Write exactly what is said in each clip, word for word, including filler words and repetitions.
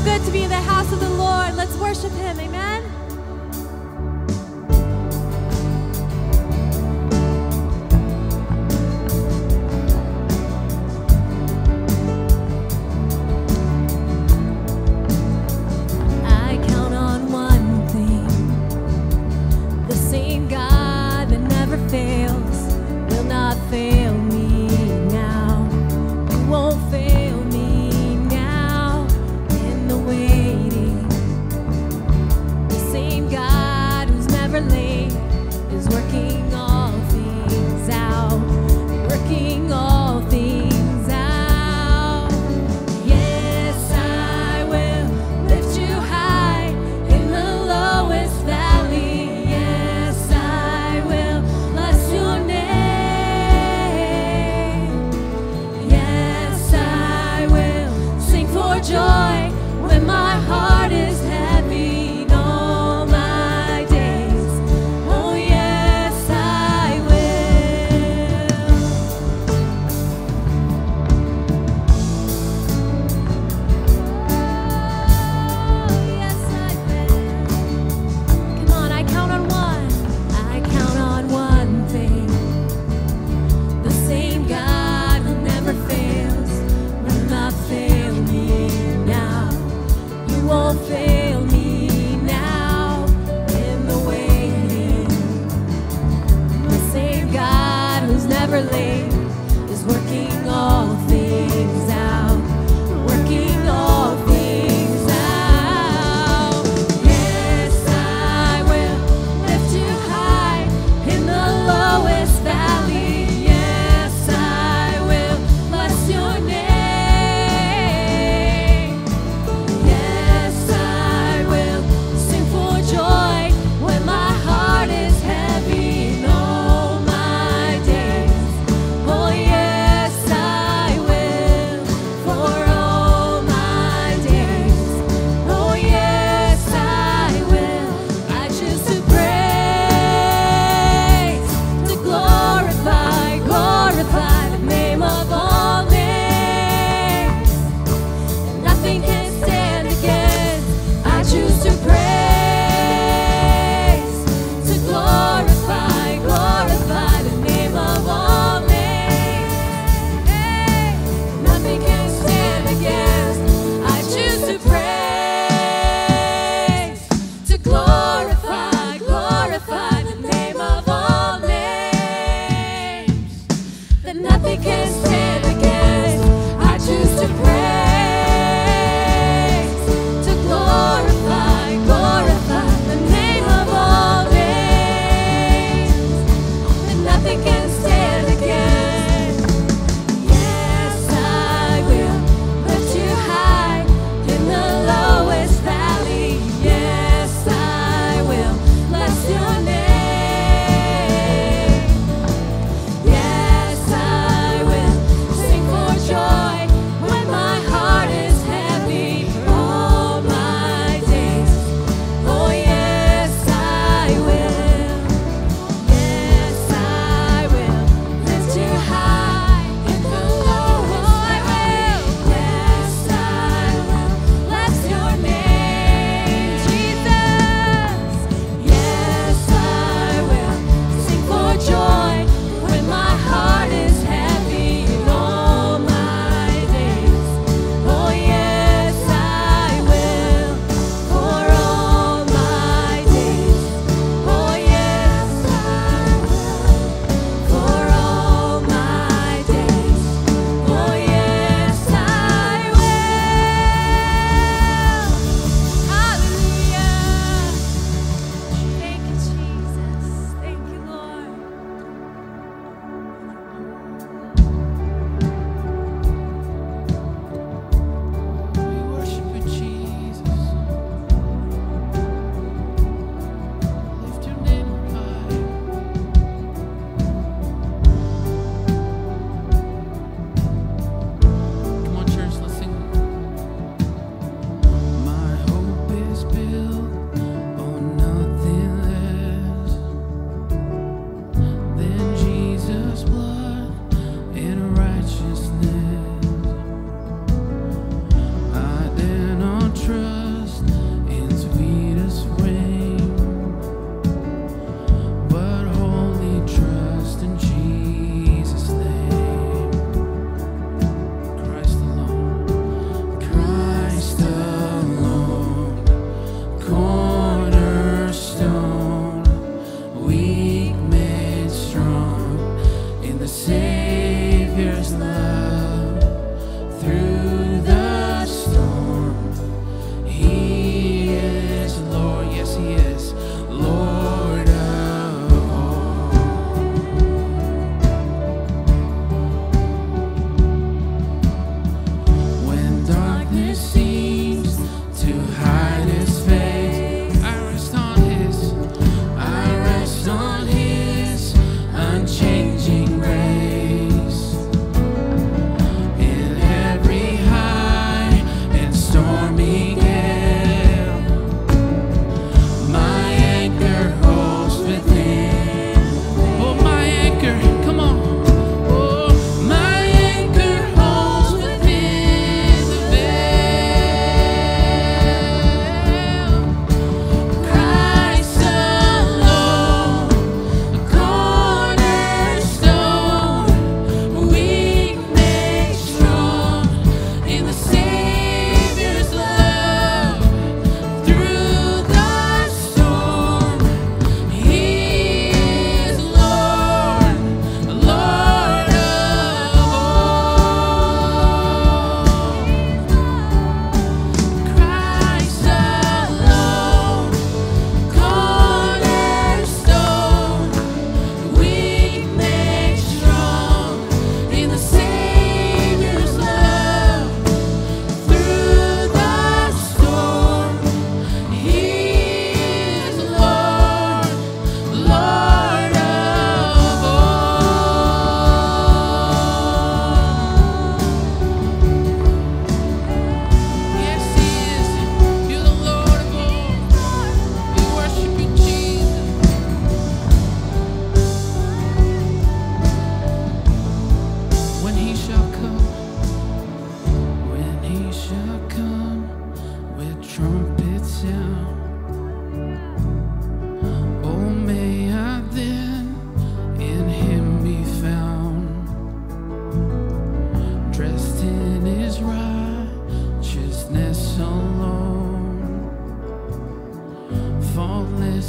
good to be in the house of the Lord. Let's worship Him. Amen. I count on one thing. The same God that never fails will not fail me now. He won't fail me now in the waiting. The same God who's never late is working all things out, working all things out. Yes, I will lift you high in the lowest valley. Yes, I will bless your name. Yes, I will sing for joy when my heart is heavy in all my days. Oh, yes, I will. Oh, yes, I will. Come on, I count on one. I count on one thing. The same God who never fails will not fail me now. You won't fail me now in the waiting. The same God who's never late is working all things out, working all things out. Yes, I will lift you high in the lowest valley. Yes, I will bless your name. Yes, I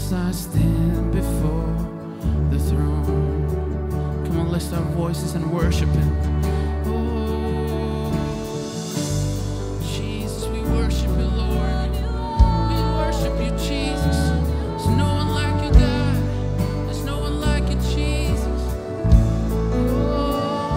Unless I stand before the throne. Come on, lift our voices and worship Him. Oh, Jesus, we worship You, Lord. We worship You, Jesus. There's no one like You, God. There's no one like You, Jesus. Oh,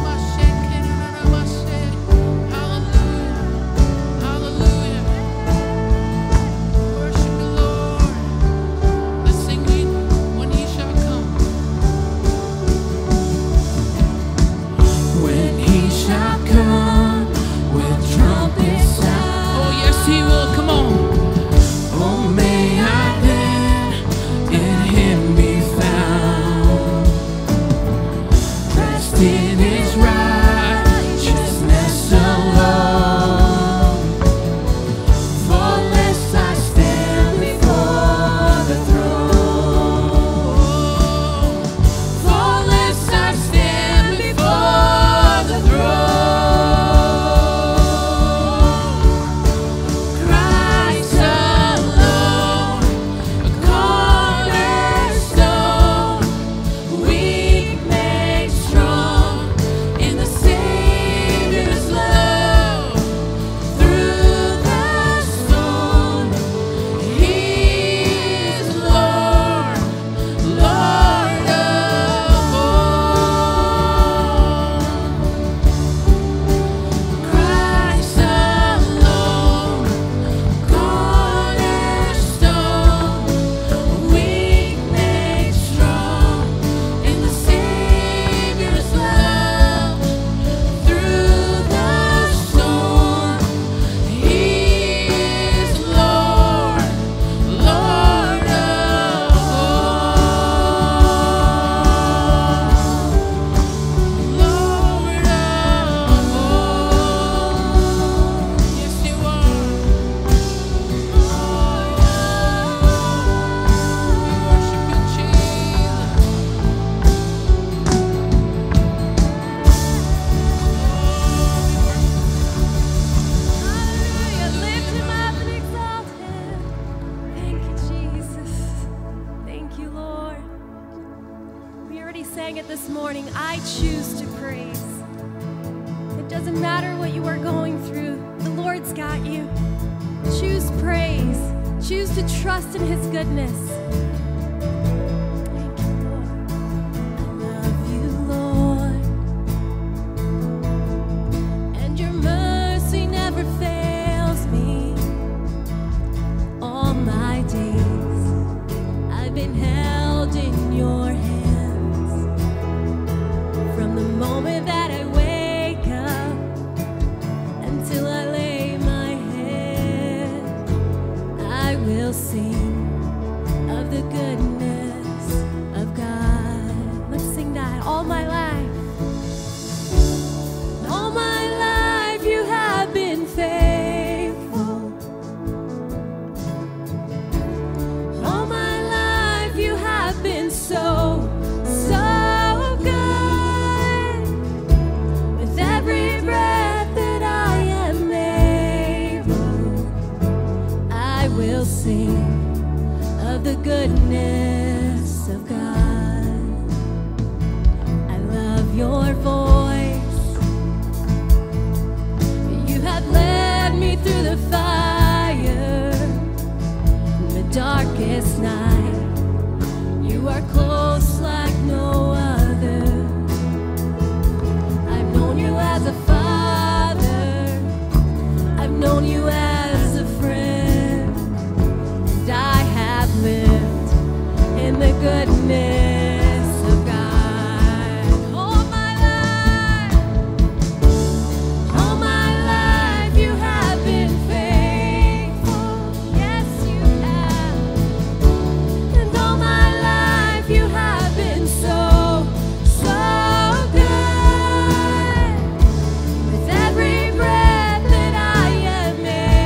hallelujah, hallelujah. Worship You, Lord. Let's sing We When He Shall Come. When He shall come with trumpets sound. Oh, yes, He will. Come on. Oh, may I then in Him be found, dressed in His righteousness alone. For lest I stand before the throne, for lest I stand before the throne, Christ alone, a cornerstone, weak made strong in the Savior's love. Through the storm, He is Lord, Lord of all. Christ alone, cornerstone, weak made strong in the Savior's love. Through the storm, He is Lord, Lord of all. Lord of all. Yes, You are. We worship You, Jesus. Hallelujah. Lift Him up and exalt Him. Thank you, Jesus. Thank you, Lord. We already sang it this morning. I choose to praise. It doesn't matter what you are going through, the Lord's got you. Choose praise. Choose to trust in His goodness. Thank you, Lord. I love You, Lord. And Your mercy never fails me. All my days I've been held in Your hands. From the moment that I wake up until I lay my head, I will sing of the goodness of God. Let's sing that. All my life, all my life You have been faithful. All my life You have been so, so good. With every breath that I am able, I will sing of the goodness of God. I love Your voice. You have led me through the fire, in the darkest night. You are close like no other. I've known You as a father. I've known You as a friend. And I have lived in the goodness of God. All my life, all my life You have been faithful. Yes, You have. And all my life You have been so, so good. With every breath that I am able,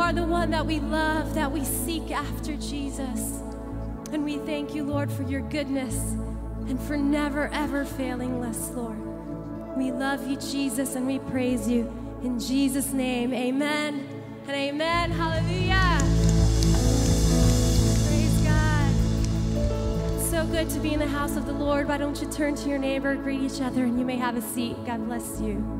are the one that we love, that we seek after, Jesus. And we thank you, Lord, for your goodness and for never, ever failing us, Lord. We love you, Jesus, and we praise you. In Jesus' name, amen and amen. Hallelujah. Praise God. It's so good to be in the house of the Lord. Why don't you turn to your neighbor, greet each other, and you may have a seat. God bless you.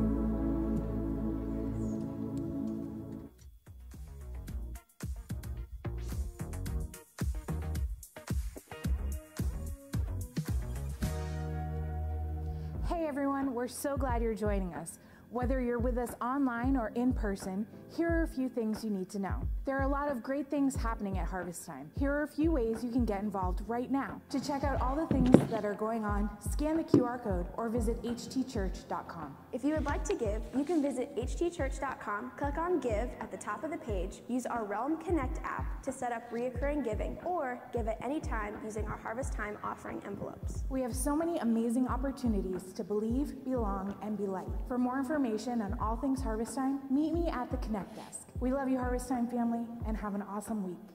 Hey everyone, we're so glad you're joining us. Whether you're with us online or in person, here are a few things you need to know. There are a lot of great things happening at Harvest Time. Here are a few ways you can get involved right now. To check out all the things that are going on, scan the Q R code or visit h t church dot com. If you would like to give, you can visit h t church dot com, click on Give at the top of the page, use our Realm Connect app to set up reoccurring giving, or give at any time using our Harvest Time offering envelopes. We have so many amazing opportunities to believe, belong, and be light. For more information on all things Harvest Time, meet me at the Connect desk. We love you, Harvest Time family, and have an awesome week.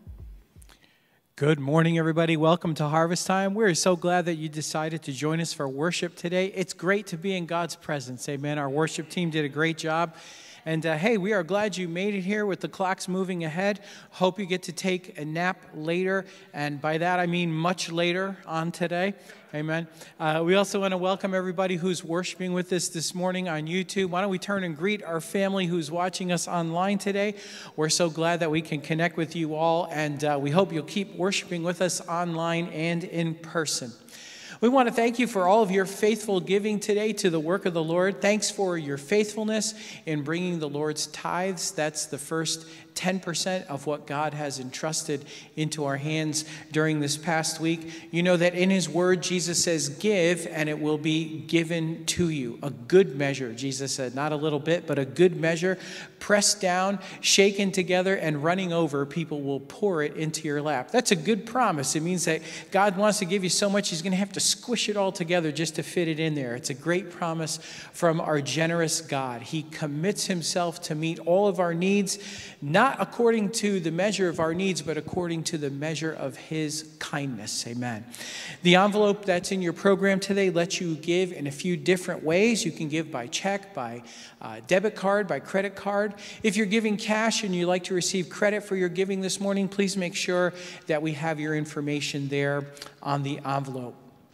Good morning, everybody. Welcome to Harvest Time. We're so glad that you decided to join us for worship today. It's great to be in God's presence. Amen. Our worship team did a great job. And uh, hey, we are glad you made it here with the clocks moving ahead. Hope you get to take a nap later. And by that, I mean much later on today. Amen. Uh, we also want to welcome everybody who's worshiping with us this morning on YouTube. Why don't we turn and greet our family who's watching us online today. We're so glad that we can connect with you all. And uh, we hope you'll keep worshiping with us online and in person. We want to thank you for all of your faithful giving today to the work of the Lord. Thanks for your faithfulness in bringing the Lord's tithes. That's the first ten percent of what God has entrusted into our hands during this past week. You know that in his word, Jesus says, give, and it will be given to you. A good measure, Jesus said, not a little bit, but a good measure, pressed down, shaken together, and running over, people will pour it into your lap. That's a good promise. It means that God wants to give you so much, he's going to have to squish it all together just to fit it in there. It's a great promise from our generous God. He commits himself to meet all of our needs, not according to the measure of our needs, but according to the measure of his kindness. Amen. The envelope that's in your program today lets you give in a few different ways. You can give by check, by uh, debit card, by credit card. If you're giving cash and you'd like to receive credit for your giving this morning, please make sure that we have your information there on the envelope.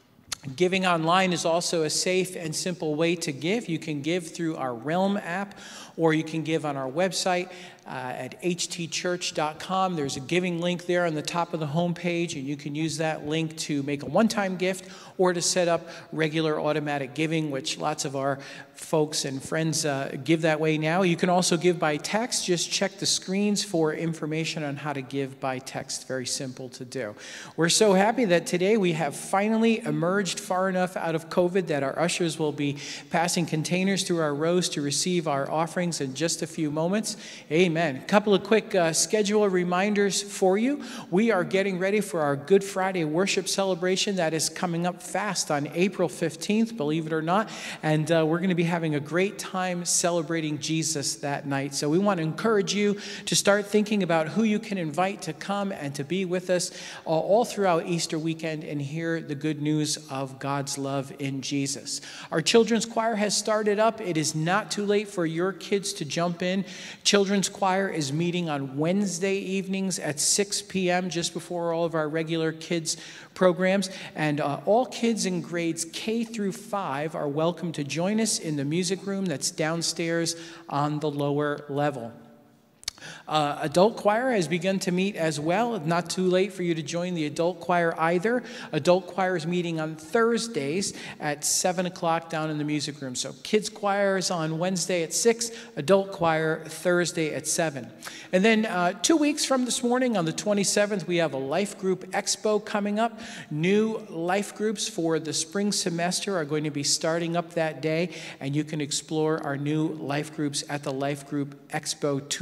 Giving online is also a safe and simple way to give. You can give through our Realm app, or you can give on our website uh, at h t church dot com. There's a giving link there on the top of the homepage, and you can use that link to make a one-time gift or to set up regular automatic giving, which lots of our folks and friends uh, give that way now. You can also give by text. Just check the screens for information on how to give by text. Very simple to do. We're so happy that today we have finally emerged far enough out of COVID that our ushers will be passing containers through our rows to receive our offerings in just a few moments. Amen. A couple of quick uh, schedule reminders for you. We are getting ready for our Good Friday worship celebration that is coming up fast on April fifteenth, believe it or not. And uh, we're going to be having a great time celebrating Jesus that night. So we want to encourage you to start thinking about who you can invite to come and to be with us uh, all throughout Easter weekend and hear the good news of God's love in Jesus. Our children's choir has started up. It is not too late for your kids to jump in. Children's choir is meeting on Wednesday evenings at six p m just before all of our regular kids programs. And uh, all kids in grades K through five are welcome to join us in the music room that's downstairs on the lower level. Uh, adult choir has begun to meet as well. Not too late for you to join the adult choir either. Adult choir is meeting on Thursdays at seven o'clock down in the music room. So kids choir is on Wednesday at six, adult choir Thursday at seven. And then uh, two weeks from this morning on the twenty-seventh, we have a Life Group Expo coming up. New life groups for the spring semester are going to be starting up that day, and you can explore our new life groups at the Life Group Expo two weeks from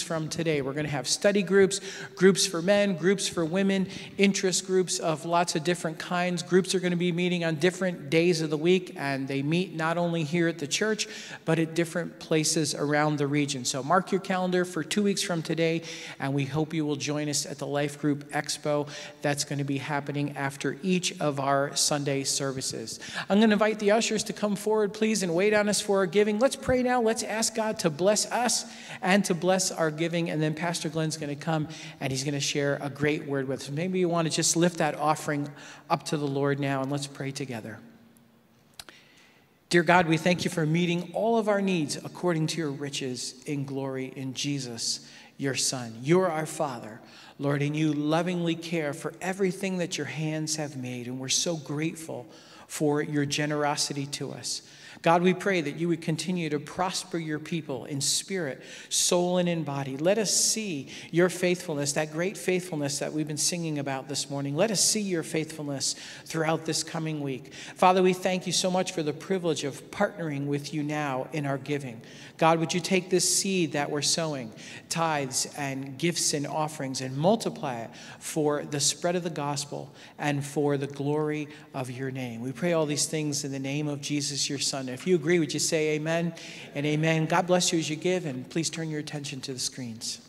from today. We're going to have study groups, groups for men, groups for women, interest groups of lots of different kinds. Groups are going to be meeting on different days of the week, and they meet not only here at the church, but at different places around the region. So mark your calendar for two weeks from today, and we hope you will join us at the Life Group Expo. That's going to be happening after each of our Sunday services. I'm going to invite the ushers to come forward, please, and wait on us for our giving. Let's pray now. Let's ask God to bless us and to bless our giving, and then Pastor Glenn's going to come, and he's going to share a great word with us. Maybe you want to just lift that offering up to the Lord now, and let's pray together. Dear God, we thank you for meeting all of our needs according to your riches in glory in Jesus, your Son. You're our Father, Lord, and you lovingly care for everything that your hands have made, and we're so grateful for your generosity to us. God, we pray that you would continue to prosper your people in spirit, soul, and in body. Let us see your faithfulness, that great faithfulness that we've been singing about this morning. Let us see your faithfulness throughout this coming week. Father, we thank you so much for the privilege of partnering with you now in our giving. God, would you take this seed that we're sowing, tithes and gifts and offerings, and multiply it for the spread of the gospel and for the glory of your name. We pray all these things in the name of Jesus, your Son. If you agree, would you say amen and amen? God bless you as you give, and please turn your attention to the screens.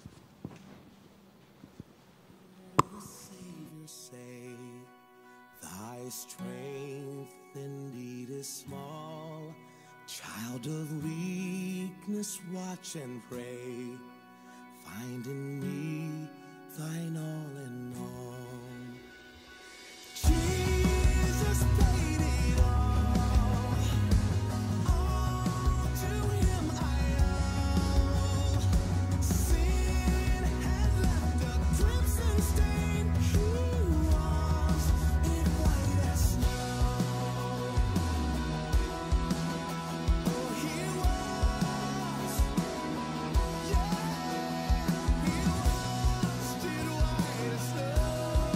Savior, say, thy strength indeed is small. Child of weakness, watch and pray. Find in me thine all in all. Jesus paid it all. All to him I owe. Sin had left a crimson stain. He washed it white as snow. Oh, he was, yeah, he washed it white as snow.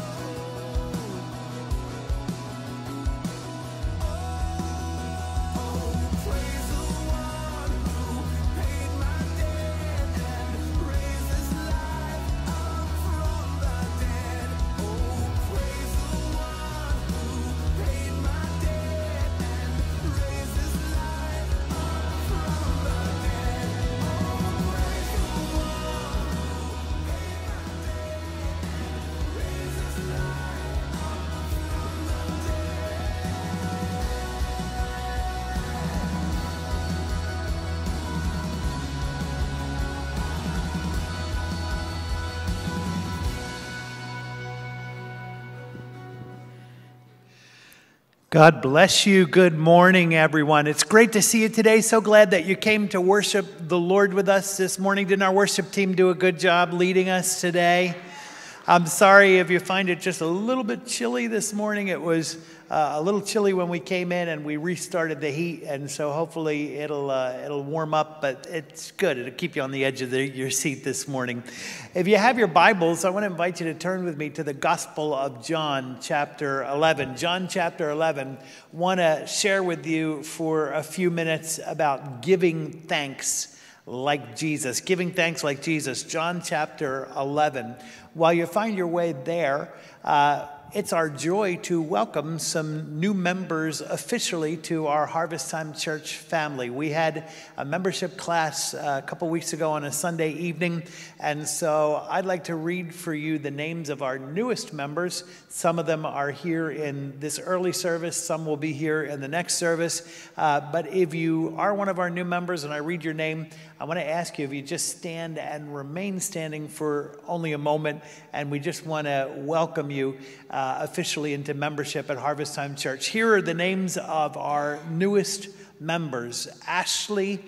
God bless you. Good morning, everyone. It's great to see you today. So glad that you came to worship the Lord with us this morning. Didn't our worship team do a good job leading us today? I'm sorry if you find it just a little bit chilly this morning. It was uh, a little chilly when we came in, and we restarted the heat, and so hopefully it'll uh, it'll warm up, but it's good. It'll keep you on the edge of the, your seat this morning. If you have your Bibles, I want to invite you to turn with me to the Gospel of John, chapter eleven. John, chapter eleven. Want to share with you for a few minutes about giving thanks like Jesus. Giving thanks like Jesus. John, chapter eleven. While you find your way there, uh, it's our joy to welcome some new members officially to our Harvest Time Church family. We had a membership class a couple weeks ago on a Sunday evening, and so I'd like to read for you the names of our newest members. Some of them are here in this early service, some will be here in the next service, uh, but if you are one of our new members and I read your name, I want to ask you if you just stand and remain standing for only a moment, and we just want to welcome you uh, officially into membership at Harvest Time Church. Here are the names of our newest members: Ashley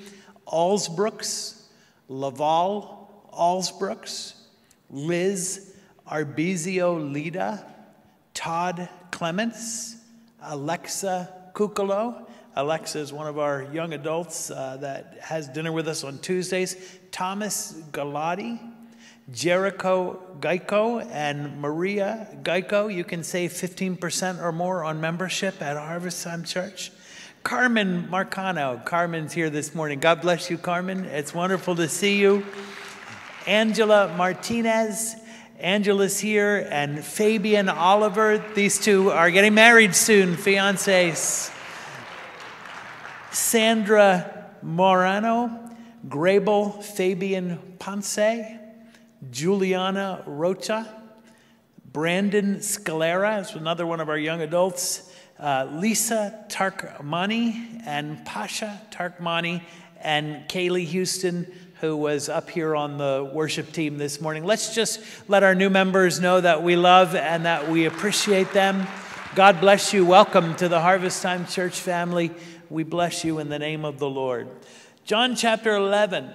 Allsbrooks, Laval Allsbrooks, Liz Arbizio Lida, Todd Clements, Alexa Kukolo. Alexa is one of our young adults uh, that has dinner with us on Tuesdays. Thomas Galati, Jericho Geico, and Maria Geico. You can save fifteen percent or more on membership at Harvest Time Church. Carmen Marcano. Carmen's here this morning. God bless you, Carmen. It's wonderful to see you. Angela Martinez. Angela's here, and Fabian Oliver. These two are getting married soon, fiancés. Sandra Morano, Grable Fabian Ponce, Juliana Rocha, Brandon Scalera is another one of our young adults, uh, Lisa Tarkmani and Pasha Tarkmani, and Kaylee Houston, who was up here on the worship team this morning. Let's just let our new members know that we love and that we appreciate them. God bless you. Welcome to the Harvest Time Church family. We bless you in the name of the Lord. John chapter eleven.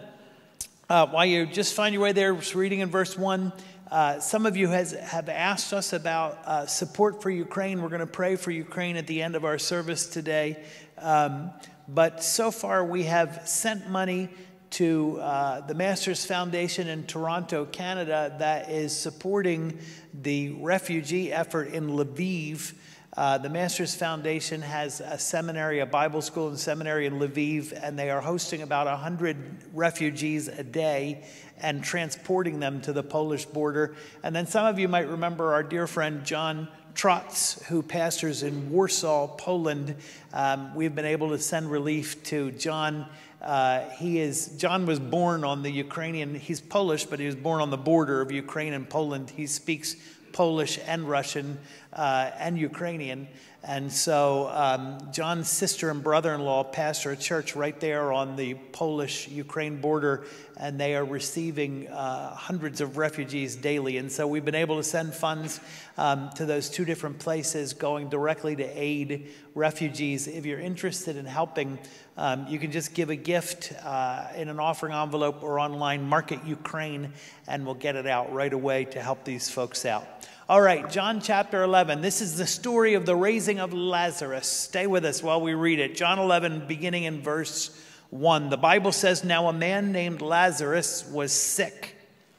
Uh, while you just find your way there, reading in verse one, uh, some of you has, have asked us about uh, support for Ukraine. We're going to pray for Ukraine at the end of our service today. Um, but so far we have sent money to uh, the Masters Foundation in Toronto, Canada, that is supporting the refugee effort in Lviv. Uh, the Masters Foundation has a seminary, a Bible school and seminary in Lviv, and they are hosting about one hundred refugees a day and transporting them to the Polish border. And then some of you might remember our dear friend John Trotz, who pastors in Warsaw, Poland. Um, we've been able to send relief to John. Uh, he is, John was born on the Ukrainian, he's Polish, but he was born on the border of Ukraine and Poland. He speaks Polish and Russian uh, and Ukrainian. And so um, John's sister and brother-in-law pastor a church right there on the Polish-Ukraine border, and they are receiving uh, hundreds of refugees daily. And so we've been able to send funds um, to those two different places, going directly to aid refugees. If you're interested in helping, um, you can just give a gift uh, in an offering envelope or online, Market Ukraine, and we'll get it out right away to help these folks out. All right, John chapter eleven. This is the story of the raising of Lazarus. Stay with us while we read it. John eleven, beginning in verse one. The Bible says, "Now a man named Lazarus was sick.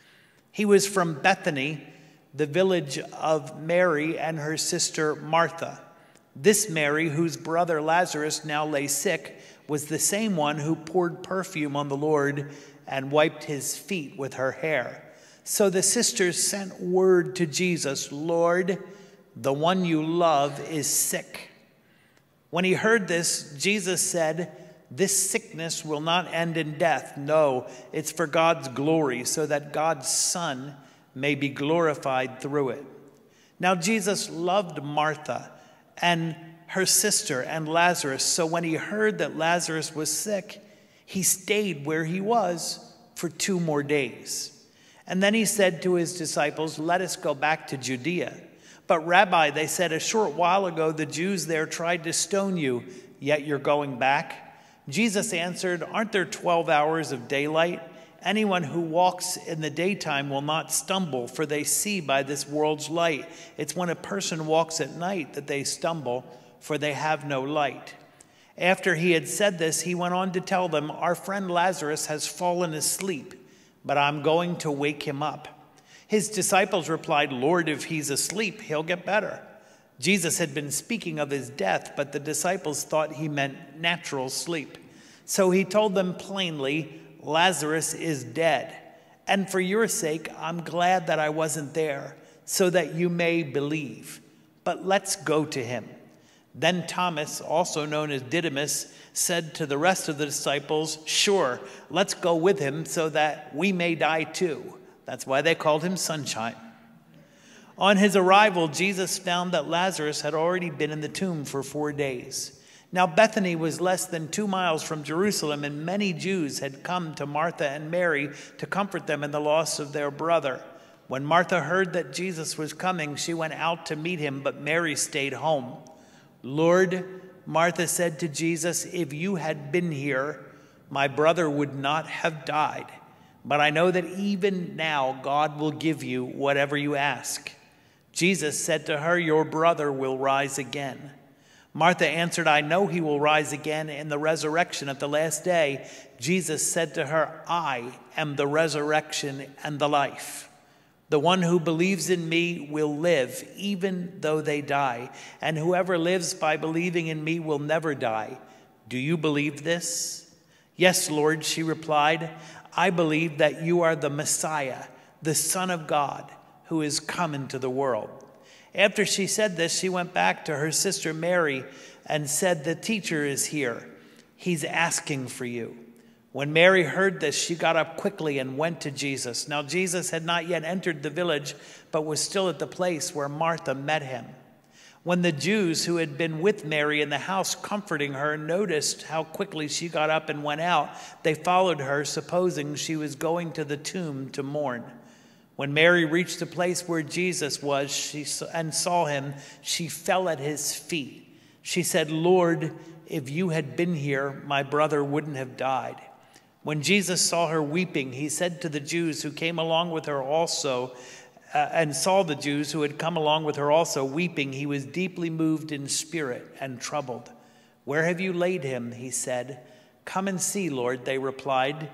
He was from Bethany, the village of Mary and her sister Martha. This Mary, whose brother Lazarus now lay sick, was the same one who poured perfume on the Lord and wiped his feet with her hair. So the sisters sent word to Jesus, 'Lord, the one you love is sick.' When he heard this, Jesus said, 'This sickness will not end in death. No, it's for God's glory, so that God's Son may be glorified through it.' Now Jesus loved Martha and her sister and Lazarus. So when he heard that Lazarus was sick, he stayed where he was for two more days. And then he said to his disciples, 'Let us go back to Judea.' 'But Rabbi,' they said, 'a short while ago the Jews there tried to stone you, yet you're going back?' Jesus answered, 'Aren't there twelve hours of daylight? Anyone who walks in the daytime will not stumble, for they see by this world's light. It's when a person walks at night that they stumble, for they have no light.' After he had said this, he went on to tell them, 'Our friend Lazarus has fallen asleep, but I'm going to wake him up.' His disciples replied, 'Lord, if he's asleep, he'll get better.' Jesus had been speaking of his death, but the disciples thought he meant natural sleep. So he told them plainly, 'Lazarus is dead, and for your sake I'm glad that I wasn't there, so that you may believe. But let's go to him.' Then Thomas, also known as Didymus, said to the rest of the disciples, 'Sure, let's go with him so that we may die too.' That's why they called him Sunshine. On his arrival, Jesus found that Lazarus had already been in the tomb for four days. Now Bethany was less than two miles from Jerusalem, and many Jews had come to Martha and Mary to comfort them in the loss of their brother. When Martha heard that Jesus was coming, she went out to meet him, but Mary stayed home. 'Lord,' Martha said to Jesus, 'if you had been here, my brother would not have died. But I know that even now God will give you whatever you ask.' Jesus said to her, 'Your brother will rise again.' Martha answered, 'I know he will rise again in the resurrection at the last day.' Jesus said to her, 'I am the resurrection and the life. The one who believes in me will live, even though they die. And whoever lives by believing in me will never die. Do you believe this?' 'Yes, Lord,' she replied. I believe that you are the Messiah, the Son of God, who is come into the world." After she said this, she went back to her sister Mary and said, "The teacher is here. He's asking for you." When Mary heard this, she got up quickly and went to Jesus. Now Jesus had not yet entered the village, but was still at the place where Martha met him. When the Jews who had been with Mary in the house comforting her noticed how quickly she got up and went out, they followed her, supposing she was going to the tomb to mourn. When Mary reached the place where Jesus was she and saw him, she fell at his feet. She said, "Lord, if you had been here, my brother wouldn't have died." When Jesus saw her weeping, he said to the Jews who came along with her also, uh, and saw the Jews who had come along with her also weeping, he was deeply moved in spirit and troubled. "Where have you laid him?" he said. "Come and see, Lord," they replied.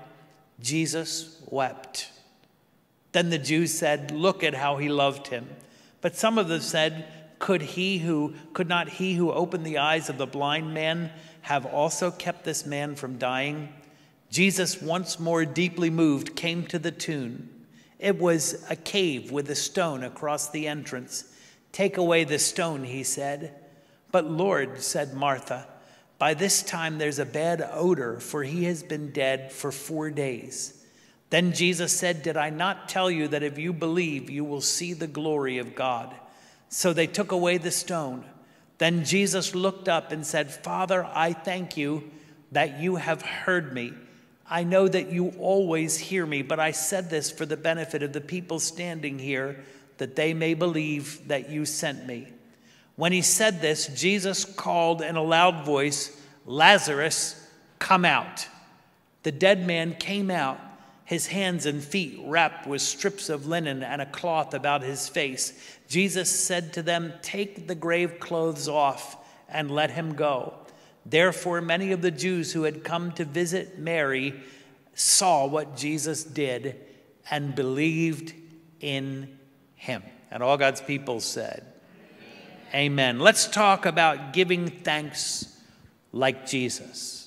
Jesus wept. Then the Jews said, "Look at how he loved him." But some of them said, Could he who could not he who opened the eyes of the blind man have also kept this man from dying? Jesus, once more deeply moved, came to the tomb. It was a cave with a stone across the entrance. "Take away the stone," he said. "But Lord," said Martha, "by this time there's a bad odor, for he has been dead for four days." Then Jesus said, "Did I not tell you that if you believe, you will see the glory of God?" So they took away the stone. Then Jesus looked up and said, "Father, I thank you that you have heard me. I know that you always hear me, but I said this for the benefit of the people standing here, that they may believe that you sent me." When he said this, Jesus called in a loud voice, "Lazarus, come out." The dead man came out, his hands and feet wrapped with strips of linen and a cloth about his face. Jesus said to them, "Take the grave clothes off and let him go." Therefore, many of the Jews who had come to visit Mary saw what Jesus did and believed in him. And all God's people said, Amen. Amen. Let's talk about giving thanks like Jesus.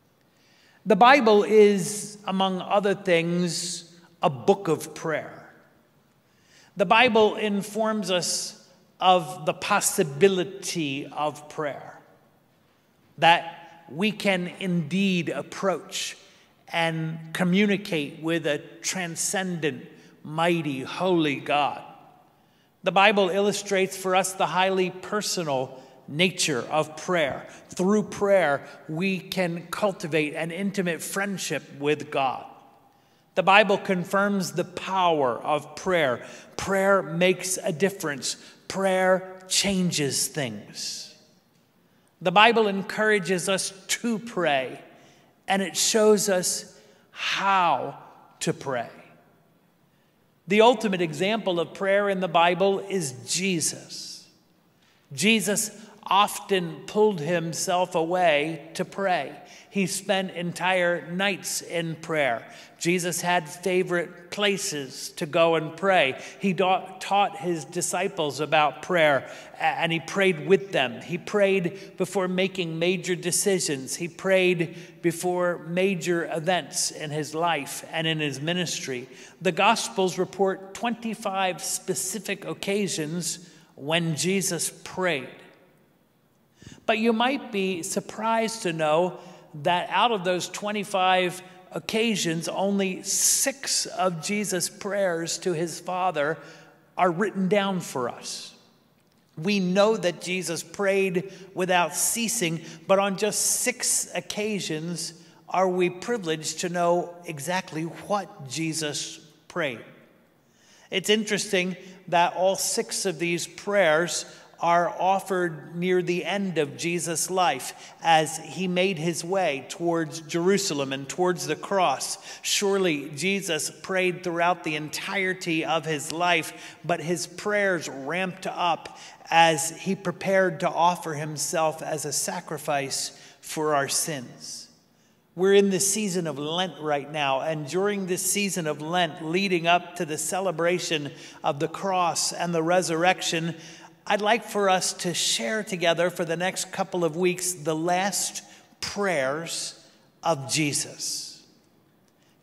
The Bible is, among other things, a book of prayer. The Bible informs us of the possibility of prayer, that we can indeed approach and communicate with a transcendent, mighty, holy God. The Bible illustrates for us the highly personal nature of prayer. Through prayer, we can cultivate an intimate friendship with God. The Bible confirms the power of prayer. Prayer makes a difference. Prayer changes things. The Bible encourages us to pray, and it shows us how to pray. The ultimate example of prayer in the Bible is Jesus. Jesus often pulled himself away to pray. He spent entire nights in prayer. Jesus had favorite places to go and pray. He taught his disciples about prayer, and he prayed with them. He prayed before making major decisions. He prayed before major events in his life and in his ministry. The Gospels report twenty-five specific occasions when Jesus prayed. But you might be surprised to know that out of those twenty-five occasions, only six of Jesus' prayers to his Father are written down for us. We know that Jesus prayed without ceasing, but on just six occasions are we privileged to know exactly what Jesus prayed. It's interesting that all six of these prayers are offered near the end of Jesus' life as he made his way towards Jerusalem and towards the cross. Surely Jesus prayed throughout the entirety of his life, but his prayers ramped up as he prepared to offer himself as a sacrifice for our sins. We're in the season of Lent right now, and during this season of Lent, leading up to the celebration of the cross and the resurrection, I'd like for us to share together for the next couple of weeks the last prayers of Jesus.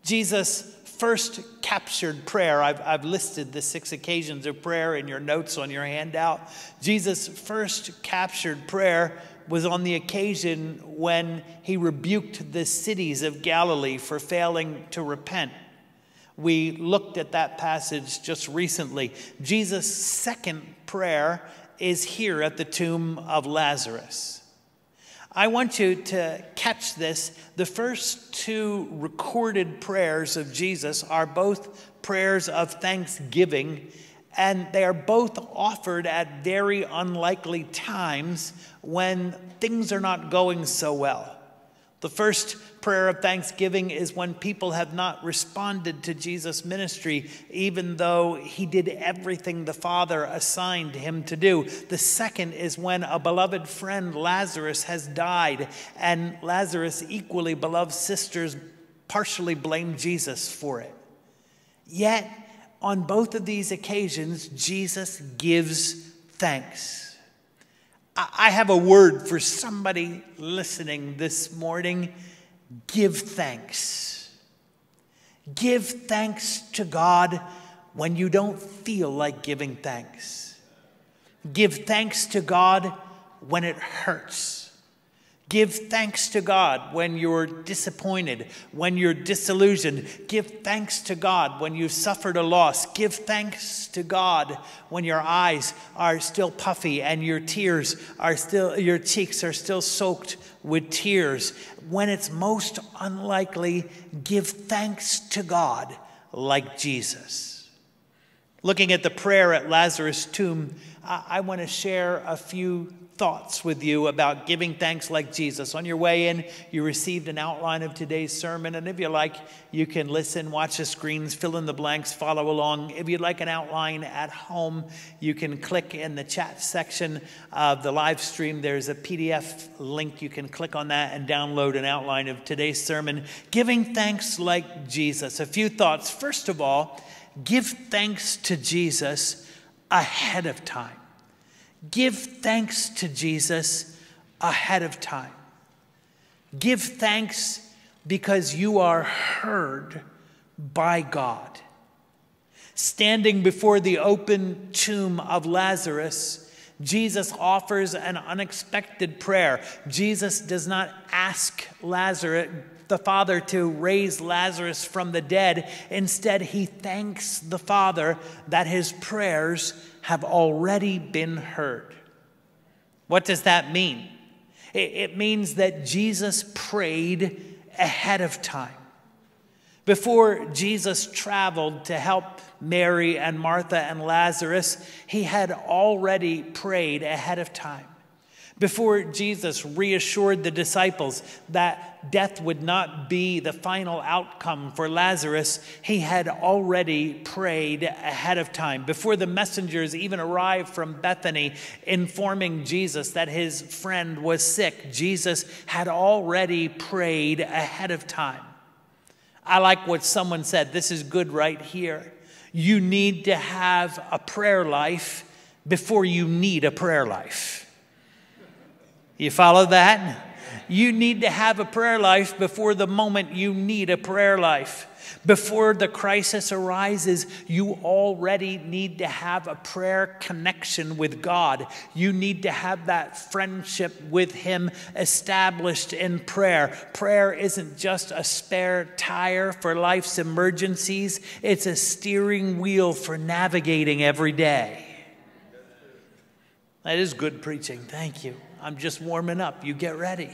Jesus first captured prayer. I've, I've listed the six occasions of prayer in your notes on your handout. Jesus first captured prayer was on the occasion when he rebuked the cities of Galilee for failing to repent. We looked at that passage just recently. Jesus' second prayer is here at the tomb of Lazarus. I want you to catch this. The first two recorded prayers of Jesus are both prayers of thanksgiving, and they are both offered at very unlikely times when things are not going so well. The first prayer of thanksgiving is when people have not responded to Jesus' ministry, even though he did everything the Father assigned him to do. The second is when a beloved friend, Lazarus, has died, and Lazarus' equally beloved sisters partially blame Jesus for it. Yet, on both of these occasions, Jesus gives thanks. I have a word for somebody listening this morning. Give thanks. Give thanks to God when you don't feel like giving thanks. Give thanks to God when it hurts. Give thanks to God when you're disappointed, when you're disillusioned. Give thanks to God when you've suffered a loss. Give thanks to God when your eyes are still puffy and your tears are still, your cheeks are still soaked with tears. When it's most unlikely, give thanks to God like Jesus. Looking at the prayer at Lazarus' tomb, I, I want to share a few thoughts with you about giving thanks like Jesus. On your way in, you received an outline of today's sermon, and if you like, you can listen, watch the screens, fill in the blanks, follow along. If you'd like an outline at home, you can click in the chat section of the live stream. There's a P D F link. You can click on that and download an outline of today's sermon. Giving thanks like Jesus. A few thoughts. First of all, give thanks to Jesus ahead of time. Give thanks to Jesus ahead of time. Give thanks because you are heard by God. Standing before the open tomb of Lazarus, Jesus offers an unexpected prayer. Jesus does not ask Lazarus, the Father, to raise Lazarus from the dead. Instead, he thanks the Father that his prayers have already been heard. What does that mean? It means that Jesus prayed ahead of time. Before Jesus traveled to help Mary and Martha and Lazarus, he had already prayed ahead of time. Before Jesus reassured the disciples that death would not be the final outcome for Lazarus, he had already prayed ahead of time. Before the messengers even arrived from Bethany informing Jesus that his friend was sick, Jesus had already prayed ahead of time. I like what someone said. This is good right here. You need to have a prayer life before you need a prayer life. You follow that? You need to have a prayer life before the moment you need a prayer life. Before the crisis arises, you already need to have a prayer connection with God. You need to have that friendship with him established in prayer. Prayer isn't just a spare tire for life's emergencies. It's a steering wheel for navigating every day. That is good preaching. Thank you. I'm just warming up. You get ready.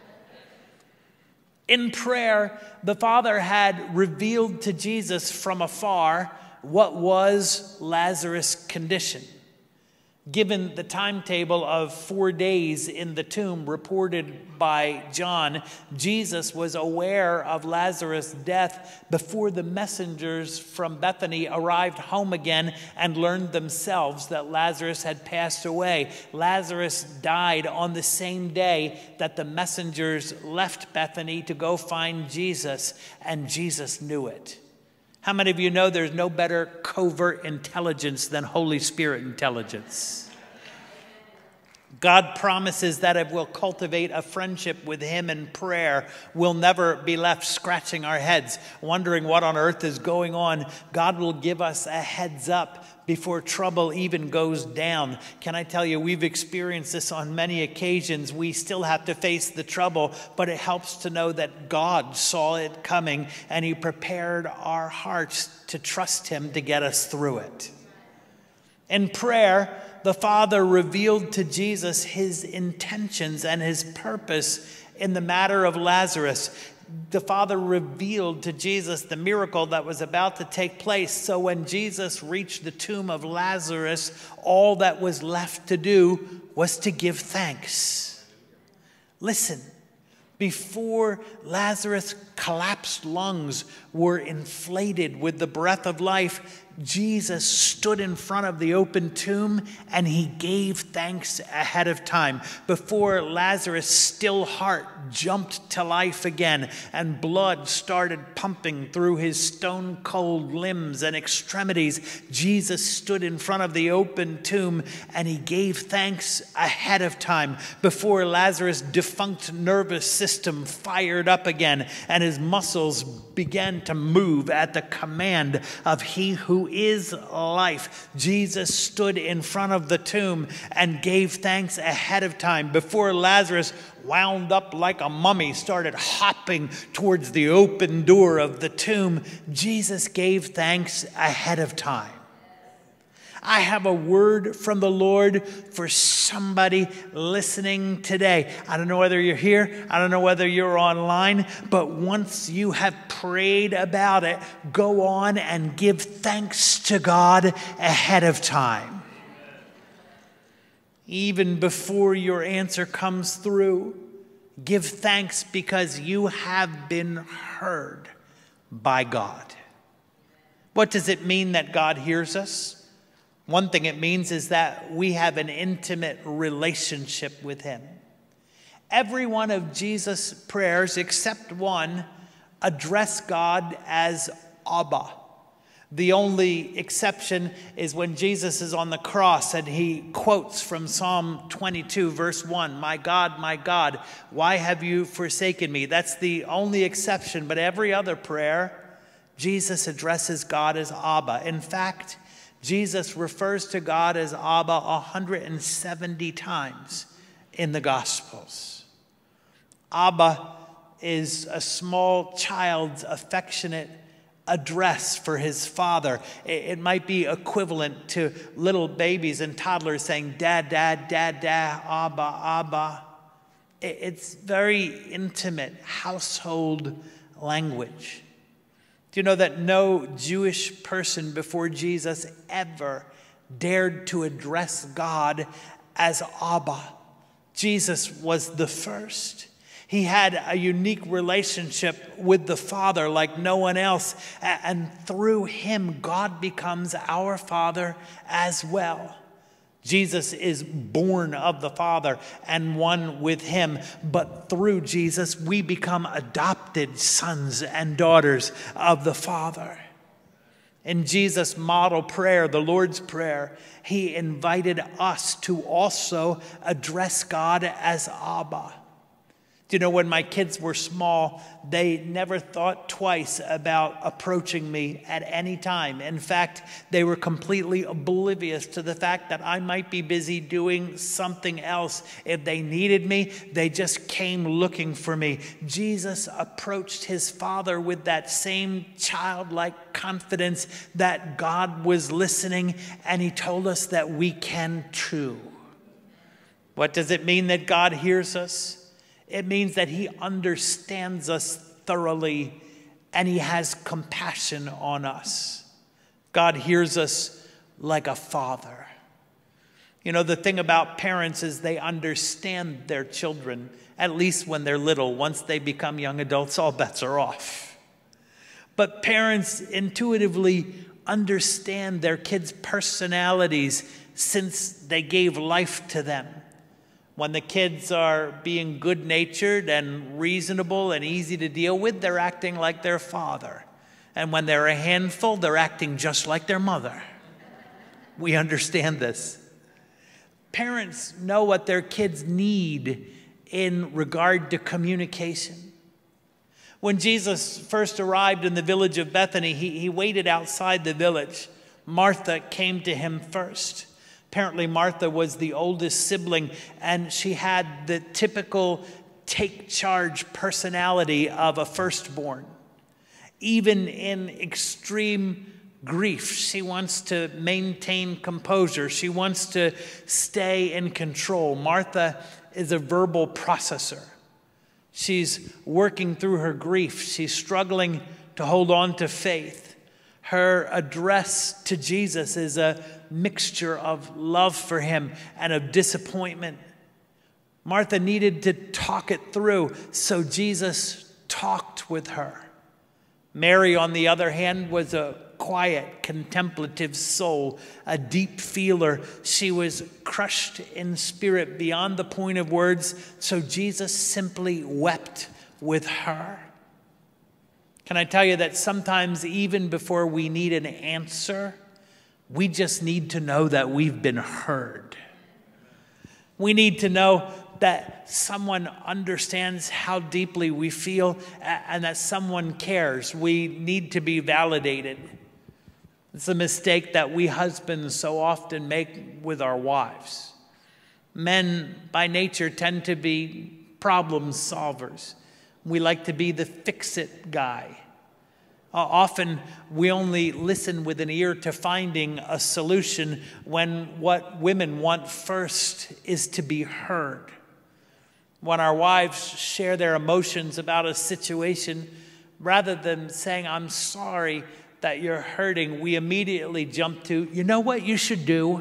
In prayer, the Father had revealed to Jesus from afar what was Lazarus' condition. Given the timetable of four days in the tomb reported by John, Jesus was aware of Lazarus' death before the messengers from Bethany arrived home again and learned themselves that Lazarus had passed away. Lazarus died on the same day that the messengers left Bethany to go find Jesus, and Jesus knew it. How many of you know there's no better covert intelligence than Holy Spirit intelligence? God promises that if we'll cultivate a friendship with him in prayer, we'll never be left scratching our heads, wondering what on earth is going on. God will give us a heads up before trouble even goes down. Can I tell you, we've experienced this on many occasions. We still have to face the trouble, but it helps to know that God saw it coming and he prepared our hearts to trust him to get us through it. In prayer, the Father revealed to Jesus his intentions and his purpose in the matter of Lazarus. The Father revealed to Jesus the miracle that was about to take place. So when Jesus reached the tomb of Lazarus, all that was left to do was to give thanks. Listen, before Lazarus' collapsed lungs were inflated with the breath of life, Jesus stood in front of the open tomb and he gave thanks ahead of time. Before Lazarus' still heart jumped to life again and blood started pumping through his stone cold limbs and extremities, Jesus stood in front of the open tomb and he gave thanks ahead of time. Before Lazarus' defunct nervous system fired up again and his muscles began to move at the command of he who is life, Jesus stood in front of the tomb and gave thanks ahead of time. Before Lazarus, wound up like a mummy, started hopping towards the open door of the tomb, Jesus gave thanks ahead of time. I have a word from the Lord for somebody listening today. I don't know whether you're here, I don't know whether you're online, but once you have prayed about it, go on and give thanks to God ahead of time. Even before your answer comes through, give thanks because you have been heard by God. What does it mean that God hears us? One thing it means is that we have an intimate relationship with him. Every one of Jesus' prayers, except one, address God as Abba. The only exception is when Jesus is on the cross and he quotes from Psalm twenty-two, verse one, "My God, my God, why have you forsaken me?" That's the only exception, but every other prayer, Jesus addresses God as Abba. In fact, Jesus refers to God as Abba one hundred seventy times in the Gospels. Abba is a small child's affectionate address for his father. It might be equivalent to little babies and toddlers saying, "Dad, Dad, Dad, Dad, Abba, Abba." It's very intimate household language. Do you know that no Jewish person before Jesus ever dared to address God as Abba? Jesus was the first. He had a unique relationship with the Father like no one else. And through him, God becomes our Father as well. Jesus is born of the Father and one with him. But through Jesus, we become adopted sons and daughters of the Father. In Jesus' model prayer, the Lord's Prayer, he invited us to also address God as Abba. Do you know, when my kids were small, they never thought twice about approaching me at any time. In fact, they were completely oblivious to the fact that I might be busy doing something else. If they needed me, they just came looking for me. Jesus approached his Father with that same childlike confidence that God was listening, and he told us that we can too. What does it mean that God hears us? It means that he understands us thoroughly and he has compassion on us. God hears us like a father. You know, the thing about parents is they understand their children, at least when they're little. Once they become young adults, all bets are off. But parents intuitively understand their kids' personalities since they gave life to them. When the kids are being good-natured and reasonable and easy to deal with, they're acting like their father. And when they're a handful, they're acting just like their mother. We understand this. Parents know what their kids need in regard to communication. When Jesus first arrived in the village of Bethany, he, he waited outside the village. Martha came to him first. Apparently, Martha was the oldest sibling, and she had the typical take-charge personality of a firstborn. Even in extreme grief, she wants to maintain composure. She wants to stay in control. Martha is a verbal processor. She's working through her grief. She's struggling to hold on to faith. Her address to Jesus is a mixture of love for him and of disappointment. Martha needed to talk it through, so Jesus talked with her. Mary, on the other hand, was a quiet, contemplative soul, a deep feeler. She was crushed in spirit beyond the point of words, so Jesus simply wept with her. Can I tell you that sometimes even before we need an answer, we just need to know that we've been heard. We need to know that someone understands how deeply we feel and that someone cares. We need to be validated. It's a mistake that we husbands so often make with our wives. Men, by nature, tend to be problem solvers. We like to be the fix-it guy. Uh, often, we only listen with an ear to finding a solution when what women want first is to be heard. When our wives share their emotions about a situation, rather than saying, I'm sorry that you're hurting, we immediately jump to, you know what you should do?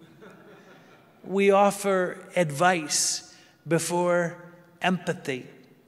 We offer advice before empathy.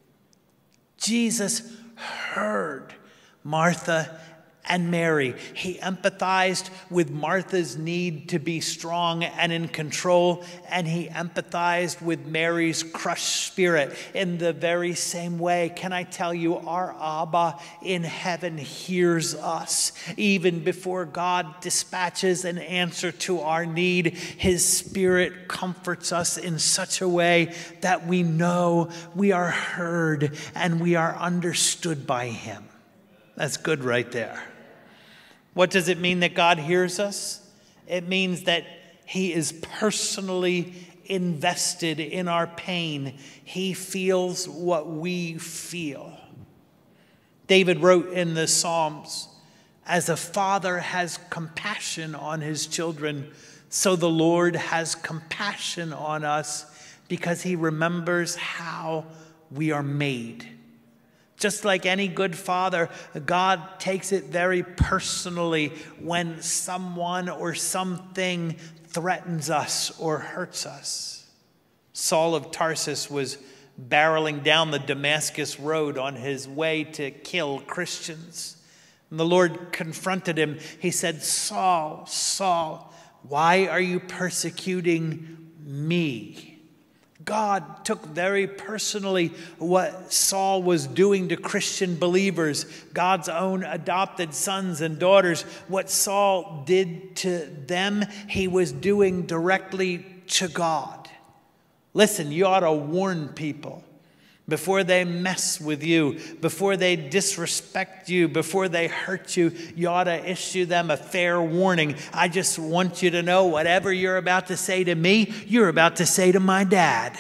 Jesus heard Martha and Mary. He empathized with Martha's need to be strong and in control, and he empathized with Mary's crushed spirit in the very same way. Can I tell you, our Abba in heaven hears us. Even before God dispatches an answer to our need, his spirit comforts us in such a way that we know we are heard and we are understood by him. That's good right there. What does it mean that God hears us? It means that he is personally invested in our pain. He feels what we feel. David wrote in the Psalms, as a father has compassion on his children, so the Lord has compassion on us because he remembers how we are made. Just like any good father, God takes it very personally when someone or something threatens us or hurts us. Saul of Tarsus was barreling down the Damascus road on his way to kill Christians. And the Lord confronted him. He said, Saul, Saul, why are you persecuting me? God took very personally what Saul was doing to Christian believers, God's own adopted sons and daughters. What Saul did to them, he was doing directly to God. Listen, you ought to warn people before they mess with you, before they disrespect you, before they hurt you. You ought to issue them a fair warning. I just want you to know whatever you're about to say to me, you're about to say to my dad.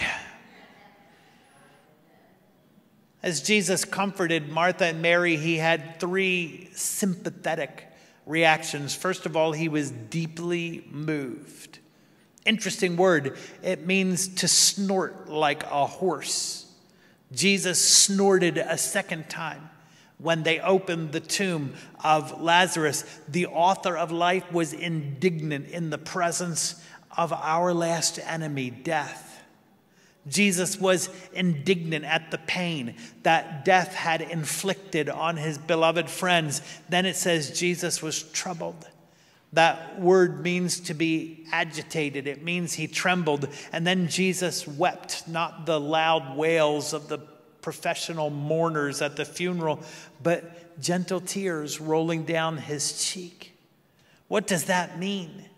As Jesus comforted Martha and Mary, he had three sympathetic reactions. First of all, he was deeply moved. Interesting word. It means to snort like a horse. Jesus snorted a second time when they opened the tomb of Lazarus. The author of life was indignant in the presence of our last enemy, death. Jesus was indignant at the pain that death had inflicted on his beloved friends. Then it says Jesus was troubled. That word means to be agitated. It means he trembled. And then Jesus wept, not the loud wails of the professional mourners at the funeral, but gentle tears rolling down his cheek. What does that mean?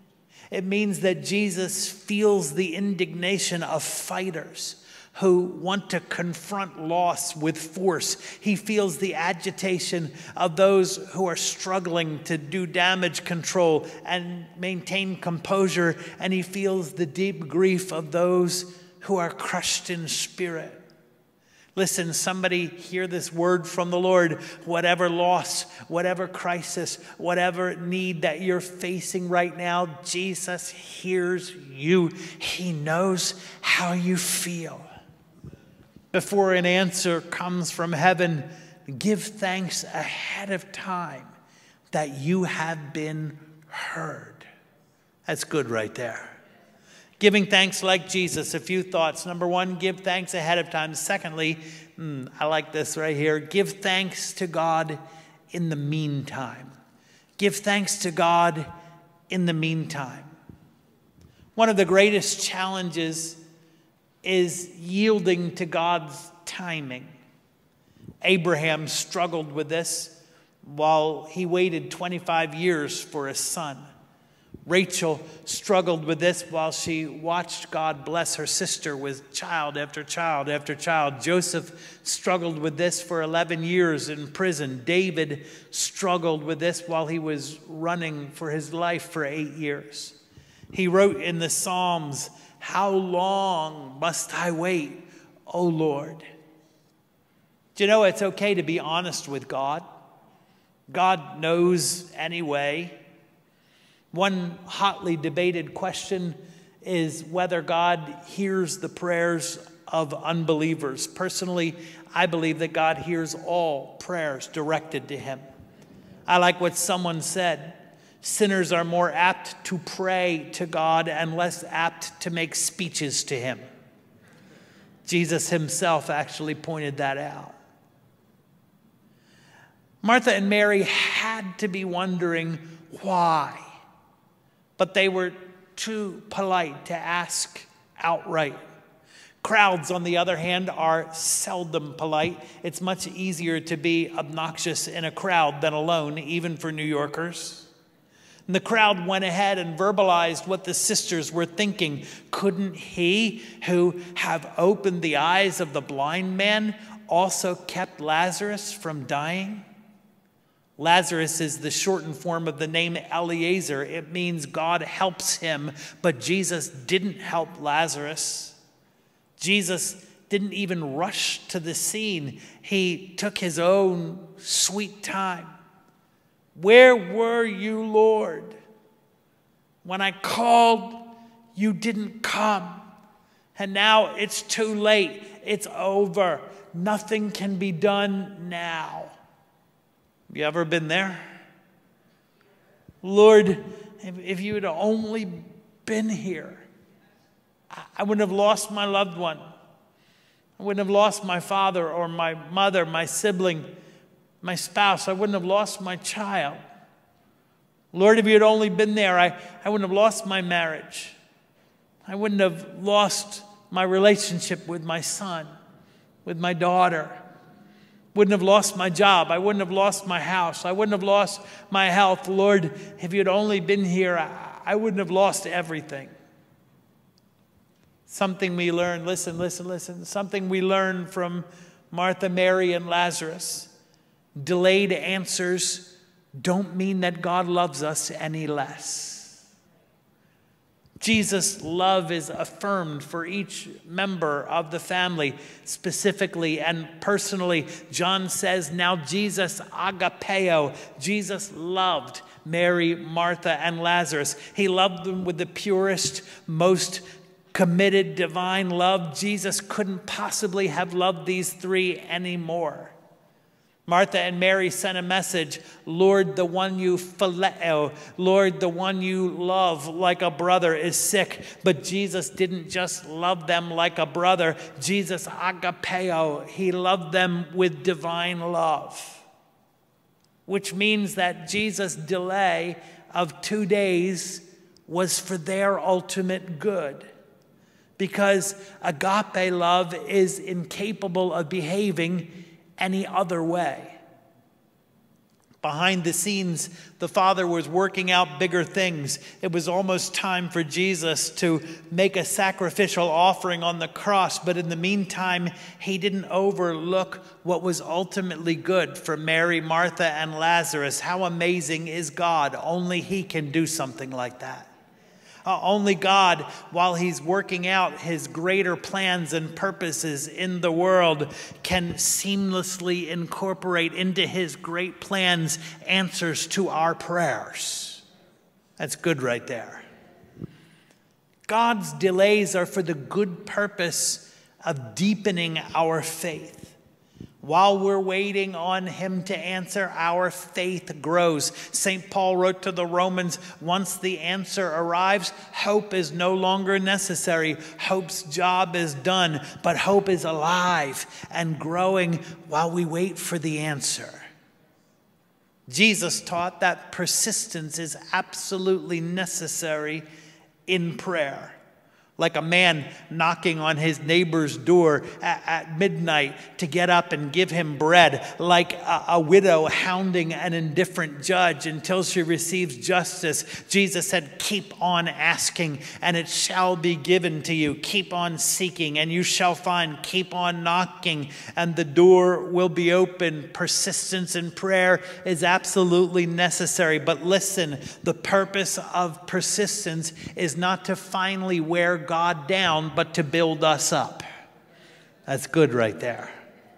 It means that Jesus feels the indignation of fighters who want to confront loss with force. He feels the agitation of those who are struggling to do damage control and maintain composure. And he feels the deep grief of those who are crushed in spirit. Listen, somebody hear this word from the Lord. Whatever loss, whatever crisis, whatever need that you're facing right now, Jesus hears you. He knows how you feel. Before an answer comes from heaven, give thanks ahead of time that you have been heard. That's good right there. Giving thanks like Jesus. A few thoughts. Number one, give thanks ahead of time. Secondly, mm, I like this right here. Give thanks to God in the meantime. Give thanks to God in the meantime. One of the greatest challenges is yielding to God's timing. Abraham struggled with this while he waited twenty-five years for a son. Rachel struggled with this while she watched God bless her sister with child after child after child. Joseph struggled with this for eleven years in prison. David struggled with this while he was running for his life for eight years. He wrote in the Psalms, "How long must I wait, O Lord?" Do you know it's okay to be honest with God? God knows anyway. One hotly debated question is whether God hears the prayers of unbelievers. Personally, I believe that God hears all prayers directed to him. I like what someone said. Sinners are more apt to pray to God and less apt to make speeches to him. Jesus himself actually pointed that out. Martha and Mary had to be wondering why, but they were too polite to ask outright. Crowds, on the other hand, are seldom polite. It's much easier to be obnoxious in a crowd than alone, even for New Yorkers. And the crowd went ahead and verbalized what the sisters were thinking. Couldn't he who have opened the eyes of the blind man also kept Lazarus from dying? Lazarus is the shortened form of the name Eliezer. It means God helps him, but Jesus didn't help Lazarus. Jesus didn't even rush to the scene. He took his own sweet time. Where were you, Lord? When I called, you didn't come. And now it's too late. It's over. Nothing can be done now. Have you ever been there? Lord, if you had only been here, I wouldn't have lost my loved one. I wouldn't have lost my father or my mother, my sibling, my spouse. I wouldn't have lost my child. Lord, if you had only been there, I, I wouldn't have lost my marriage. I wouldn't have lost my relationship with my son, with my daughter. Wouldn't have lost my job. I wouldn't have lost my house. I wouldn't have lost my health. Lord, if you'd only been here, I, I wouldn't have lost everything. Something we learn, listen, listen, listen, something we learn from Martha, Mary, and Lazarus. Delayed answers don't mean that God loves us any less. Jesus' love is affirmed for each member of the family, specifically and personally. John says, now Jesus agapeo, Jesus loved Mary, Martha, and Lazarus. He loved them with the purest, most committed divine love. Jesus couldn't possibly have loved these three anymore. Martha and Mary sent a message, Lord, the one you phileo, Lord, the one you love like a brother is sick. But Jesus didn't just love them like a brother. Jesus agapeo, he loved them with divine love. Which means that Jesus' delay of two days was for their ultimate good. Because agape love is incapable of behaving any other way. Behind the scenes, the Father was working out bigger things. It was almost time for Jesus to make a sacrificial offering on the cross, but in the meantime, he didn't overlook what was ultimately good for Mary, Martha, and Lazarus. How amazing is God? Only he can do something like that. Uh, only God, while he's working out his greater plans and purposes in the world, can seamlessly incorporate into his great plans answers to our prayers. That's good right there. God's delays are for the good purpose of deepening our faith. While we're waiting on him to answer, our faith grows. Saint Paul wrote to the Romans, once the answer arrives, hope is no longer necessary. Hope's job is done, but hope is alive and growing while we wait for the answer. Jesus taught that persistence is absolutely necessary in prayer. Like a man knocking on his neighbor's door at, at midnight to get up and give him bread. Like a, a widow hounding an indifferent judge until she receives justice. Jesus said, keep on asking and it shall be given to you. Keep on seeking and you shall find. Keep on knocking and the door will be open. Persistence in prayer is absolutely necessary. But listen, the purpose of persistence is not to finally wear God down, but to build us up. That's good right there.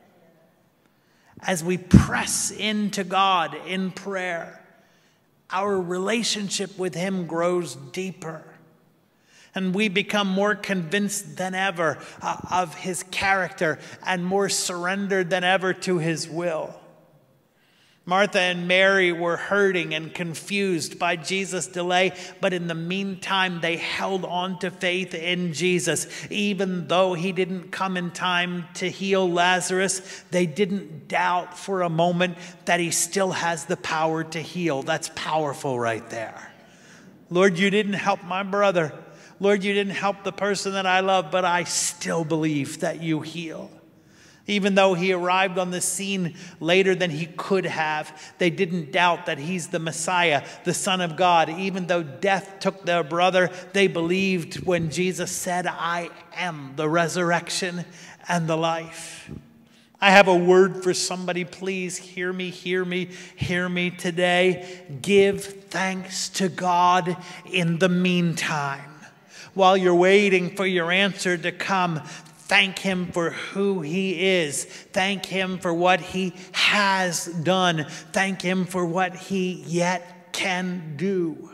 As we press into God in prayer, our relationship with him grows deeper. And we become more convinced than ever uh, of his character and more surrendered than ever to his will. Martha and Mary were hurting and confused by Jesus' delay, but in the meantime, they held on to faith in Jesus. Even though he didn't come in time to heal Lazarus, they didn't doubt for a moment that he still has the power to heal. That's powerful right there. Lord, you didn't help my brother. Lord, you didn't help the person that I love, but I still believe that you heal. Even though he arrived on the scene later than he could have, they didn't doubt that he's the Messiah, the Son of God. Even though death took their brother, they believed when Jesus said, I am the resurrection and the life. I have a word for somebody. Please hear me, hear me, hear me today. Give thanks to God in the meantime. While you're waiting for your answer to come, thank him for who he is. Thank him for what he has done. Thank him for what he yet can do.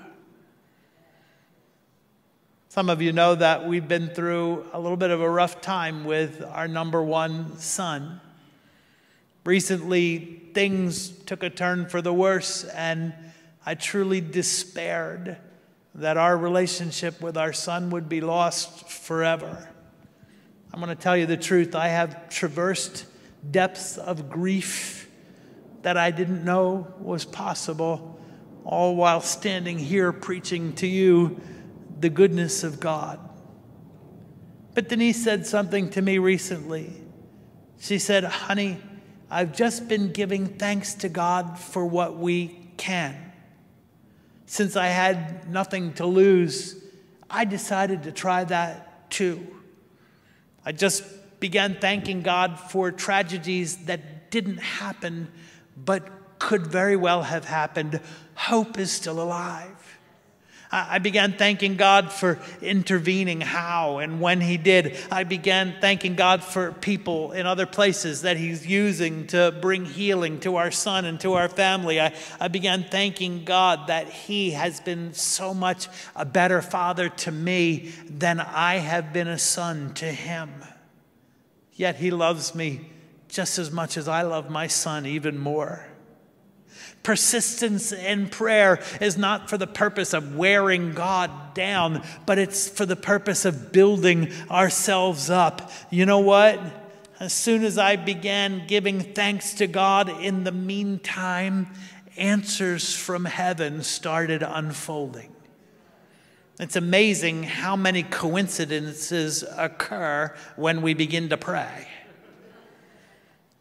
Some of you know that we've been through a little bit of a rough time with our number one son. Recently, things took a turn for the worse, and I truly despaired that our relationship with our son would be lost forever. I'm going to tell you the truth. I have traversed depths of grief that I didn't know was possible, all while standing here preaching to you the goodness of God. But Denise said something to me recently. She said, honey, I've just been giving thanks to God for what we can. Since I had nothing to lose, I decided to try that too. I just began thanking God for tragedies that didn't happen, but could very well have happened. Hope is still alive. I began thanking God for intervening how and when he did. I began thanking God for people in other places that he's using to bring healing to our son and to our family. I, I began thanking God that he has been so much a better father to me than I have been a son to him. Yet he loves me just as much as I love my son, even more. Persistence in prayer is not for the purpose of wearing God down, but it's for the purpose of building ourselves up. You know what? As soon as I began giving thanks to God, in the meantime, answers from heaven started unfolding. It's amazing how many coincidences occur when we begin to pray.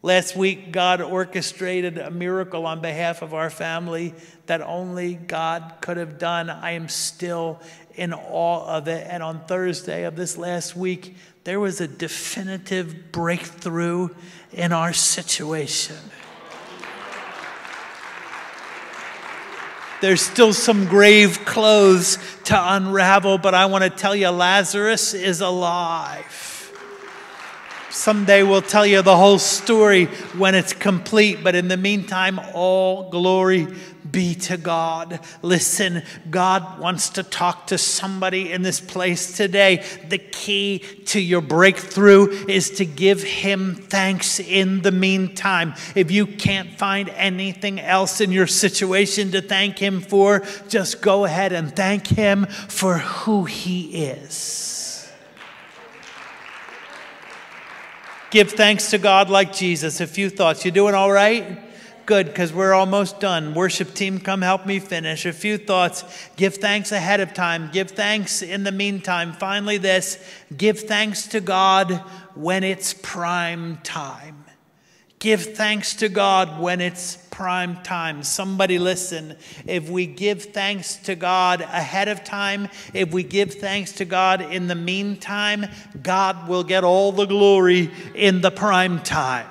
Last week, God orchestrated a miracle on behalf of our family that only God could have done. I am still in awe of it. And on Thursday of this last week, there was a definitive breakthrough in our situation. There's still some grave clothes to unravel, but I want to tell you, Lazarus is alive. Someday we'll tell you the whole story when it's complete, but in the meantime, all glory be to God. Listen, God wants to talk to somebody in this place today. The key to your breakthrough is to give him thanks in the meantime. If you can't find anything else in your situation to thank him for, just go ahead and thank him for who he is. Give thanks to God like Jesus. A few thoughts. You doing all right? Good, because we're almost done. Worship team, come help me finish. A few thoughts. Give thanks ahead of time. Give thanks in the meantime. Finally this, give thanks to God when it's prime time. Give thanks to God when it's prime time. Somebody listen. If we give thanks to God ahead of time, if we give thanks to God in the meantime, God will get all the glory in the prime time.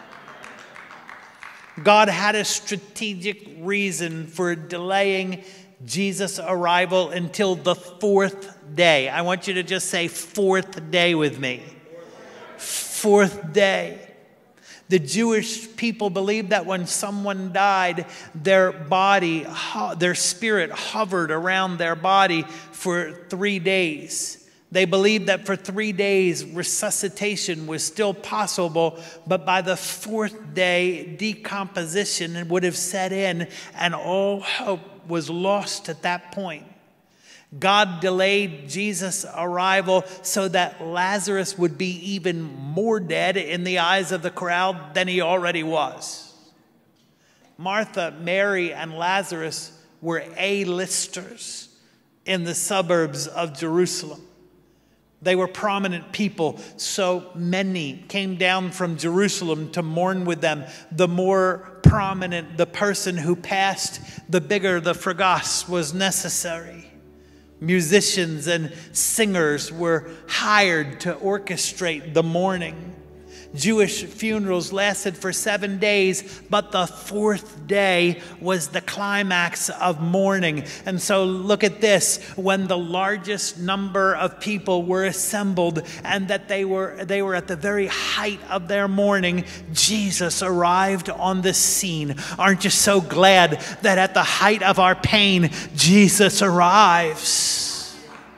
God had a strategic reason for delaying Jesus' arrival until the fourth day. I want you to just say fourth day with me. Fourth day. The Jewish people believed that when someone died, their body, their spirit hovered around their body for three days. They believed that for three days, resuscitation was still possible, but by the fourth day, decomposition would have set in, and all hope was lost at that point. God delayed Jesus' arrival so that Lazarus would be even more dead in the eyes of the crowd than he already was. Martha, Mary, and Lazarus were A-listers in the suburbs of Jerusalem. They were prominent people, so many came down from Jerusalem to mourn with them. The more prominent the person who passed, the bigger the fracas was necessary. Musicians and singers were hired to orchestrate the mourning. Jewish funerals lasted for seven days, but the fourth day was the climax of mourning. And so look at this, when the largest number of people were assembled and that they were, they were at the very height of their mourning, Jesus arrived on the scene. Aren't you so glad that at the height of our pain, Jesus arrives?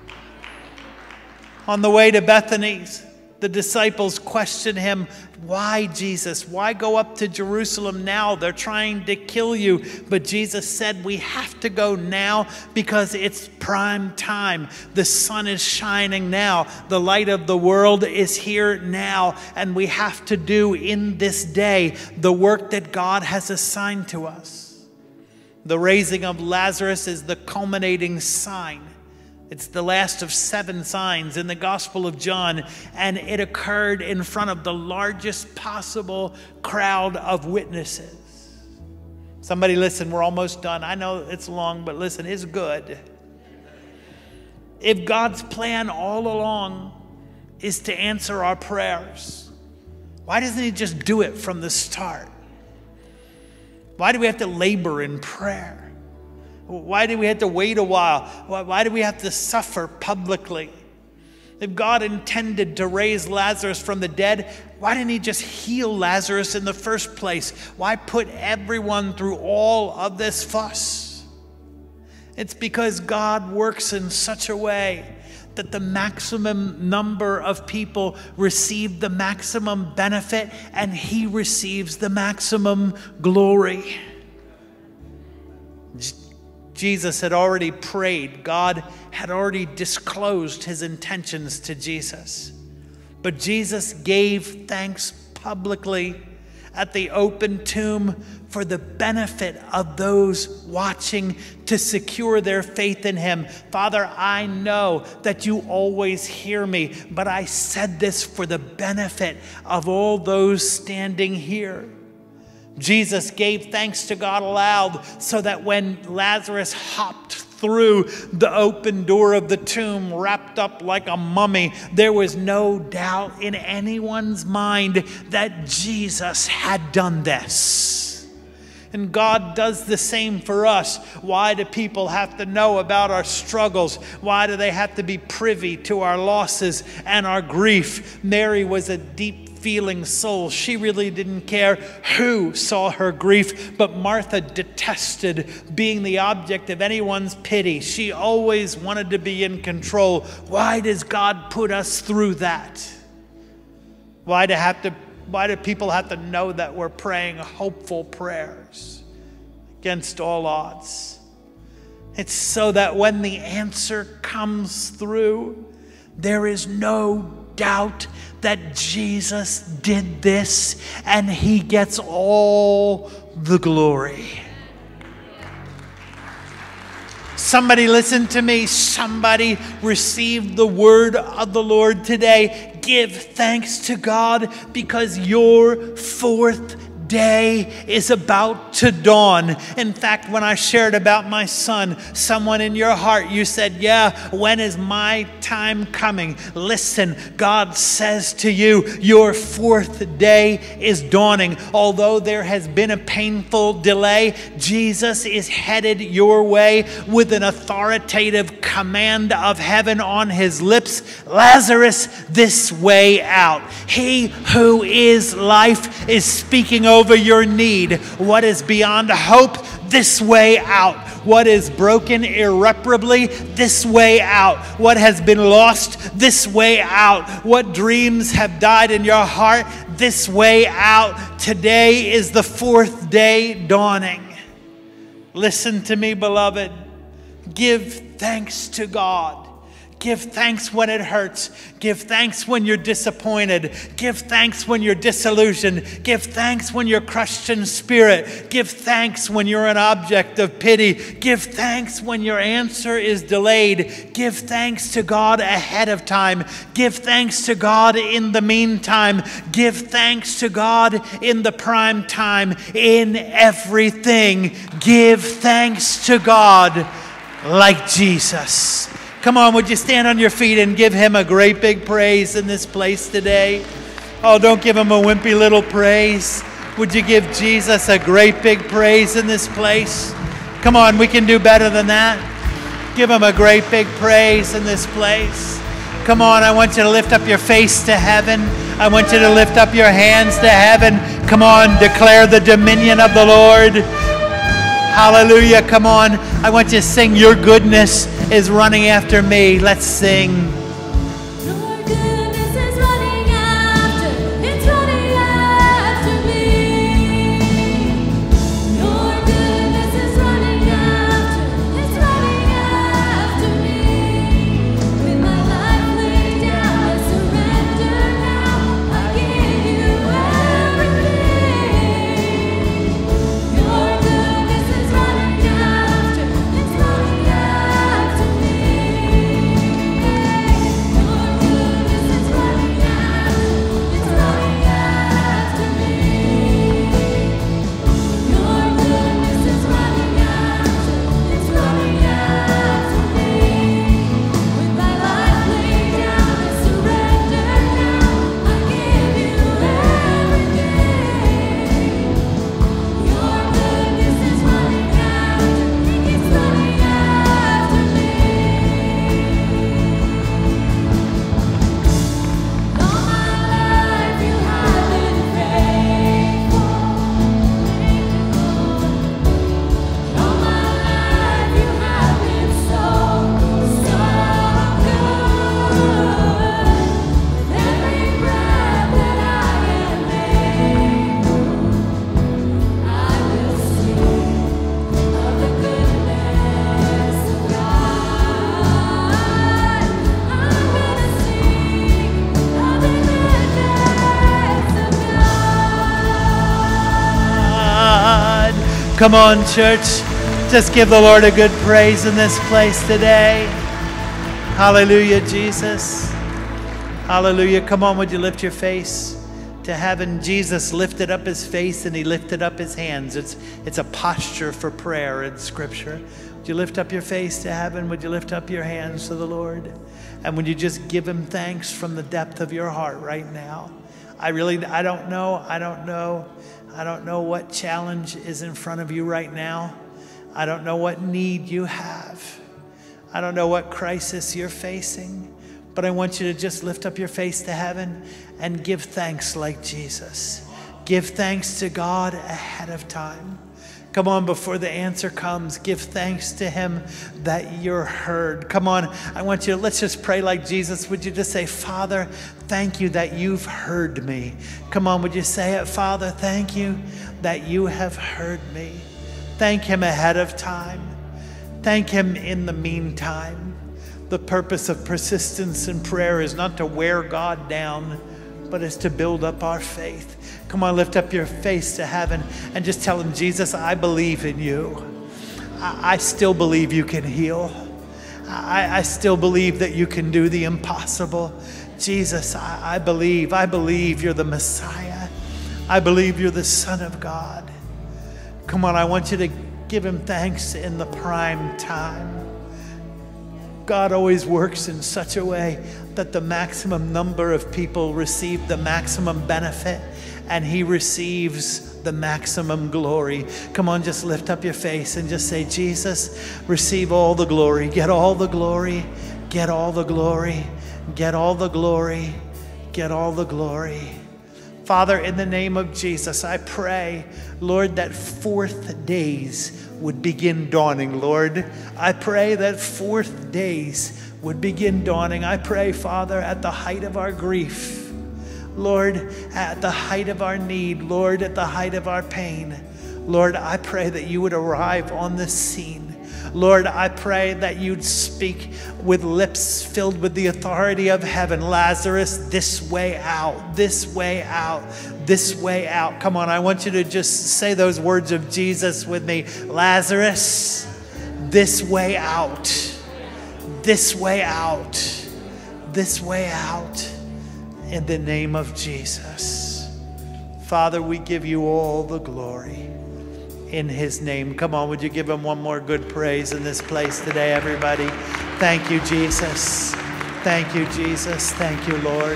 On the way to Bethany, the disciples questioned him, why, Jesus? Why go up to Jerusalem now? They're trying to kill you. But Jesus said, we have to go now because it's prime time. The sun is shining now. The light of the world is here now. And we have to do in this day the work that God has assigned to us. The raising of Lazarus is the culminating sign. It's the last of seven signs in the Gospel of John, and it occurred in front of the largest possible crowd of witnesses. Somebody listen, we're almost done. I know it's long, but listen, it's good. If God's plan all along is to answer our prayers, why doesn't he just do it from the start? Why do we have to labor in prayer? Why do we have to wait a while? Why do we have to suffer publicly? If God intended to raise Lazarus from the dead, why didn't he just heal Lazarus in the first place? Why put everyone through all of this fuss? It's because God works in such a way that the maximum number of people receive the maximum benefit, and he receives the maximum glory. Jesus had already prayed. God had already disclosed his intentions to Jesus. But Jesus gave thanks publicly at the open tomb for the benefit of those watching to secure their faith in him. Father, I know that you always hear me, but I said this for the benefit of all those standing here. Jesus gave thanks to God aloud so that when Lazarus hopped through the open door of the tomb, wrapped up like a mummy, there was no doubt in anyone's mind that Jesus had done this. And God does the same for us. Why do people have to know about our struggles? Why do they have to be privy to our losses and our grief? Mary was a deep feeling soul. She really didn't care who saw her grief, but Martha detested being the object of anyone's pity. She always wanted to be in control. Why does God put us through that? Why do have to why do people have to know that we're praying hopeful prayers against all odds? It's so that when the answer comes through, there is no doubt that Jesus did this and he gets all the glory. Somebody listen to me. Somebody receive the word of the Lord today. Give thanks to God because your fourth day is about to dawn. In fact, when I shared about my son, someone in your heart, you said, yeah, when is my time coming? Listen, God says to you, your fourth day is dawning. Although there has been a painful delay, Jesus is headed your way with an authoritative command of heaven on his lips. Lazarus, this way out. He who is life is speaking over over your need. What is beyond hope, this way out. What is broken irreparably, this way out. What has been lost, this way out. What dreams have died in your heart, this way out. Today is the fourth day dawning. Listen to me, beloved. Give thanks to God. Give thanks when it hurts. Give thanks when you're disappointed. Give thanks when you're disillusioned. Give thanks when you're crushed in spirit. Give thanks when you're an object of pity. Give thanks when your answer is delayed. Give thanks to God ahead of time. Give thanks to God in the meantime. Give thanks to God in the prime time. In everything, give thanks to God like Jesus. Come on, would you stand on your feet and give him a great big praise in this place today? Oh, don't give him a wimpy little praise. Would you give Jesus a great big praise in this place? Come on, we can do better than that. Give him a great big praise in this place. Come on, I want you to lift up your face to heaven. I want you to lift up your hands to heaven. Come on, declare the dominion of the Lord. Hallelujah, come on. I want you to sing, your goodness is running after me. Let's sing. Your goodness is running after, it's running after me. Your goodness is running after, it's running after me. With my life laid down, I surrender now. I give you everything. Your goodness is running after, it's running after me. Come on, church. Just give the Lord a good praise in this place today. Hallelujah, Jesus. Hallelujah. Come on, would you lift your face to heaven? Jesus lifted up his face and he lifted up his hands. It's, it's a posture for prayer in Scripture. Would you lift up your face to heaven? Would you lift up your hands to the Lord? And would you just give him thanks from the depth of your heart right now? I really, I don't know. I don't know. I don't know what challenge is in front of you right now. I don't know what need you have. I don't know what crisis you're facing. But I want you to just lift up your face to heaven and give thanks like Jesus. Give thanks to God ahead of time. Come on, before the answer comes, give thanks to him that you're heard. Come on, I want you to, let's just pray like Jesus. Would you just say, Father, thank you that you've heard me. Come on, would you say it? Father, thank you that you have heard me. Thank him ahead of time. Thank him in the meantime. The purpose of persistence in prayer is not to wear God down, but is to build up our faith. Come on, lift up your face to heaven and just tell him, Jesus, I believe in you. I, I still believe you can heal. I, I still believe that you can do the impossible. Jesus, I, I believe, I believe you're the Messiah. I believe you're the Son of God. Come on, I want you to give him thanks in the prime time. God always works in such a way that the maximum number of people receive the maximum benefit and he receives the maximum glory. Come on, just lift up your face and just say, Jesus, receive all the glory. Get all the glory. Get all the glory. Get all the glory. Get all the glory. Father, in the name of Jesus, I pray, Lord, that fourth days would begin dawning, Lord. I pray that fourth days would begin dawning. I pray, Father, at the height of our grief, Lord, at the height of our need, Lord, at the height of our pain, Lord, I pray that you would arrive on the scene. Lord, I pray that you'd speak with lips filled with the authority of heaven. Lazarus, this way out, this way out, this way out. Come on, I want you to just say those words of Jesus with me. Lazarus, this way out, this way out, this way out, in the name of Jesus. Father, we give you all the glory. In his name. Come on, would you give him one more good praise in this place today, everybody? Thank you, Jesus. Thank you, Jesus. Thank you, Lord.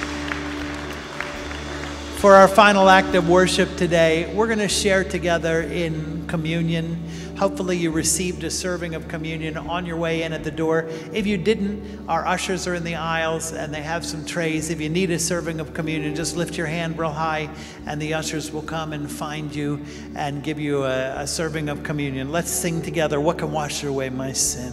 For our final act of worship today, we're going to share together in communion. Hopefully you received a serving of communion on your way in at the door. If you didn't, our ushers are in the aisles and they have some trays. If you need a serving of communion, just lift your hand real high and the ushers will come and find you and give you a, a serving of communion. Let's sing together, What Can Wash Away My Sin?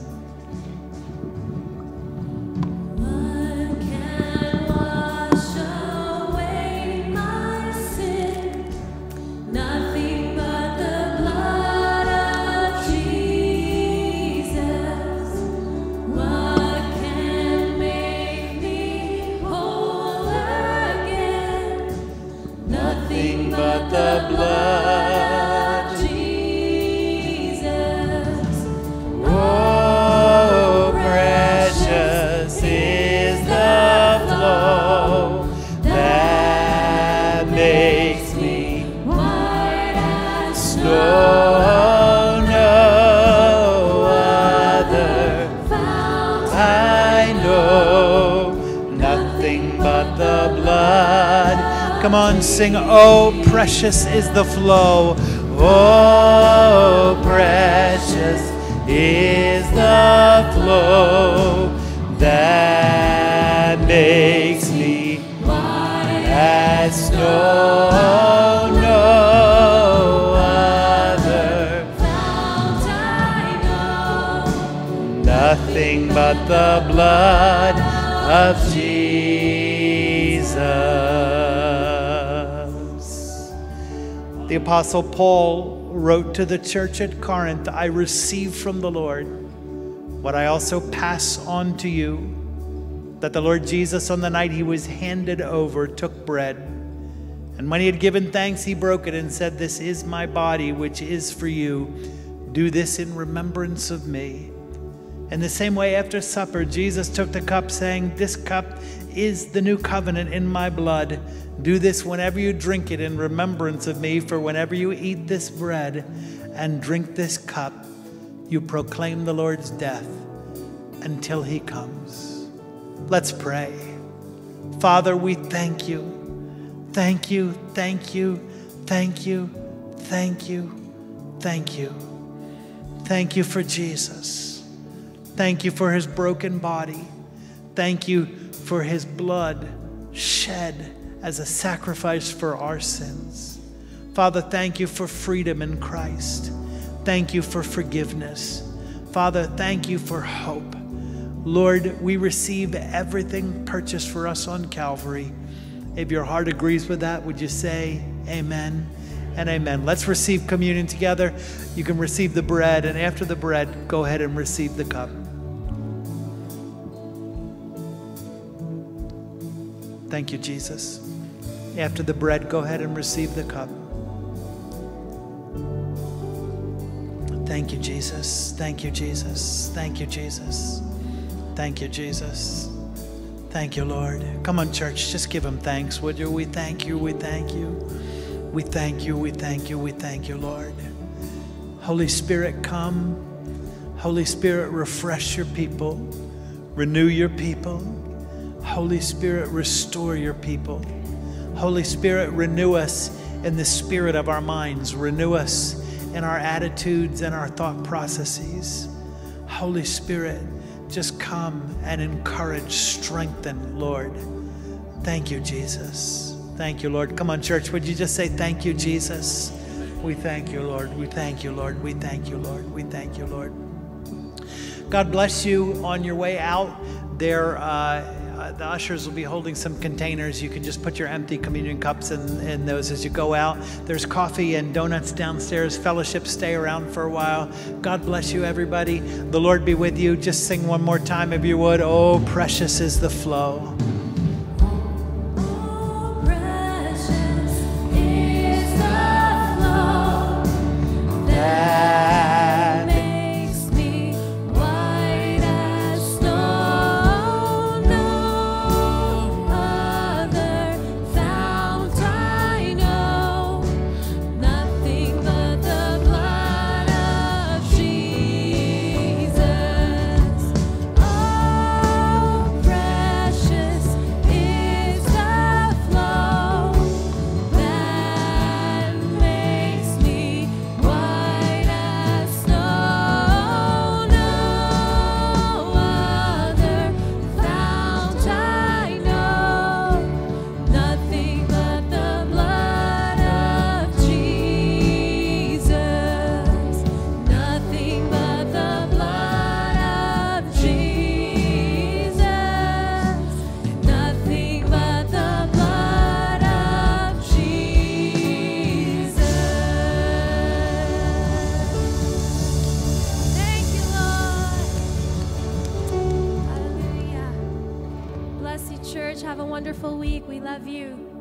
What can wash away my sin? Nothing but the blood of Jesus. What can make me whole again? Nothing but the blood of Jesus. Oh, precious is the flow that makes me White as snow, know no other. found I know nothing but the blood. Come on, sing, oh, precious is the flow. Oh, precious is the flow that makes me white as snow. No other, found I know. nothing but the blood of Jesus. The Apostle Paul wrote to the church at Corinth, I received from the Lord what I also pass on to you, that the Lord Jesus, on the night he was handed over, took bread, And when he had given thanks, he broke it and said, "This is my body, which is for you. Do this in remembrance of me." In the same way, after supper, Jesus took the cup, saying, "This cup is the new covenant in my blood. Do this whenever you drink it in remembrance of me. For whenever you eat this bread and drink this cup, you proclaim the Lord's death until he comes." Let's pray. Father, we thank you. Thank you, thank you, thank you, thank you, thank you. Thank you for Jesus. Thank you for his broken body. Thank you for his blood shed as a sacrifice for our sins. Father, thank you for freedom in Christ. Thank you for forgiveness. Father, thank you for hope. Lord, we receive everything purchased for us on Calvary. If your heart agrees with that, would you say amen and amen? Let's receive communion together. You can receive the bread, and after the bread, go ahead and receive the cup. Thank you, Jesus. After the bread, go ahead and receive the cup. Thank you, Jesus. Thank you, Jesus. Thank you, Jesus. Thank you, Jesus. Thank you, Lord. Come on, church, just give him thanks, would you? We thank you, we thank you. We thank you, we thank you, we thank you, Lord. Holy Spirit, come. Holy Spirit, refresh your people. Renew your people. Holy Spirit, restore your people. Holy Spirit, renew us in the spirit of our minds. Renew us in our attitudes and our thought processes. Holy Spirit, just come and encourage, strengthen, Lord. Thank you, Jesus. Thank you, Lord. Come on, church, would you just say, "Thank you, Jesus"? We thank you, Lord. We thank you, Lord. We thank you, Lord. We thank you, Lord. God bless you on your way out. There, uh, uh, the ushers will be holding some containers. You can just put your empty communion cups in, in those as you go out. There's coffee and donuts downstairs. Fellowship, stay around for a while. God bless you, everybody. The Lord be with you. Just sing one more time if you would. "Oh, precious is the flow." Oh, precious is the flow that makes me white as snow. No other fount I know, nothing but the blood of Jesus. Oh, precious is the flow that makes me white as snow. No other fount I know, nothing but the blood of Jesus. Nothing but the blood of Jesus. Nothing but the blood of Jesus. Thank you, Lord. Hallelujah. Bless you, church. Have a wonderful week. We love you.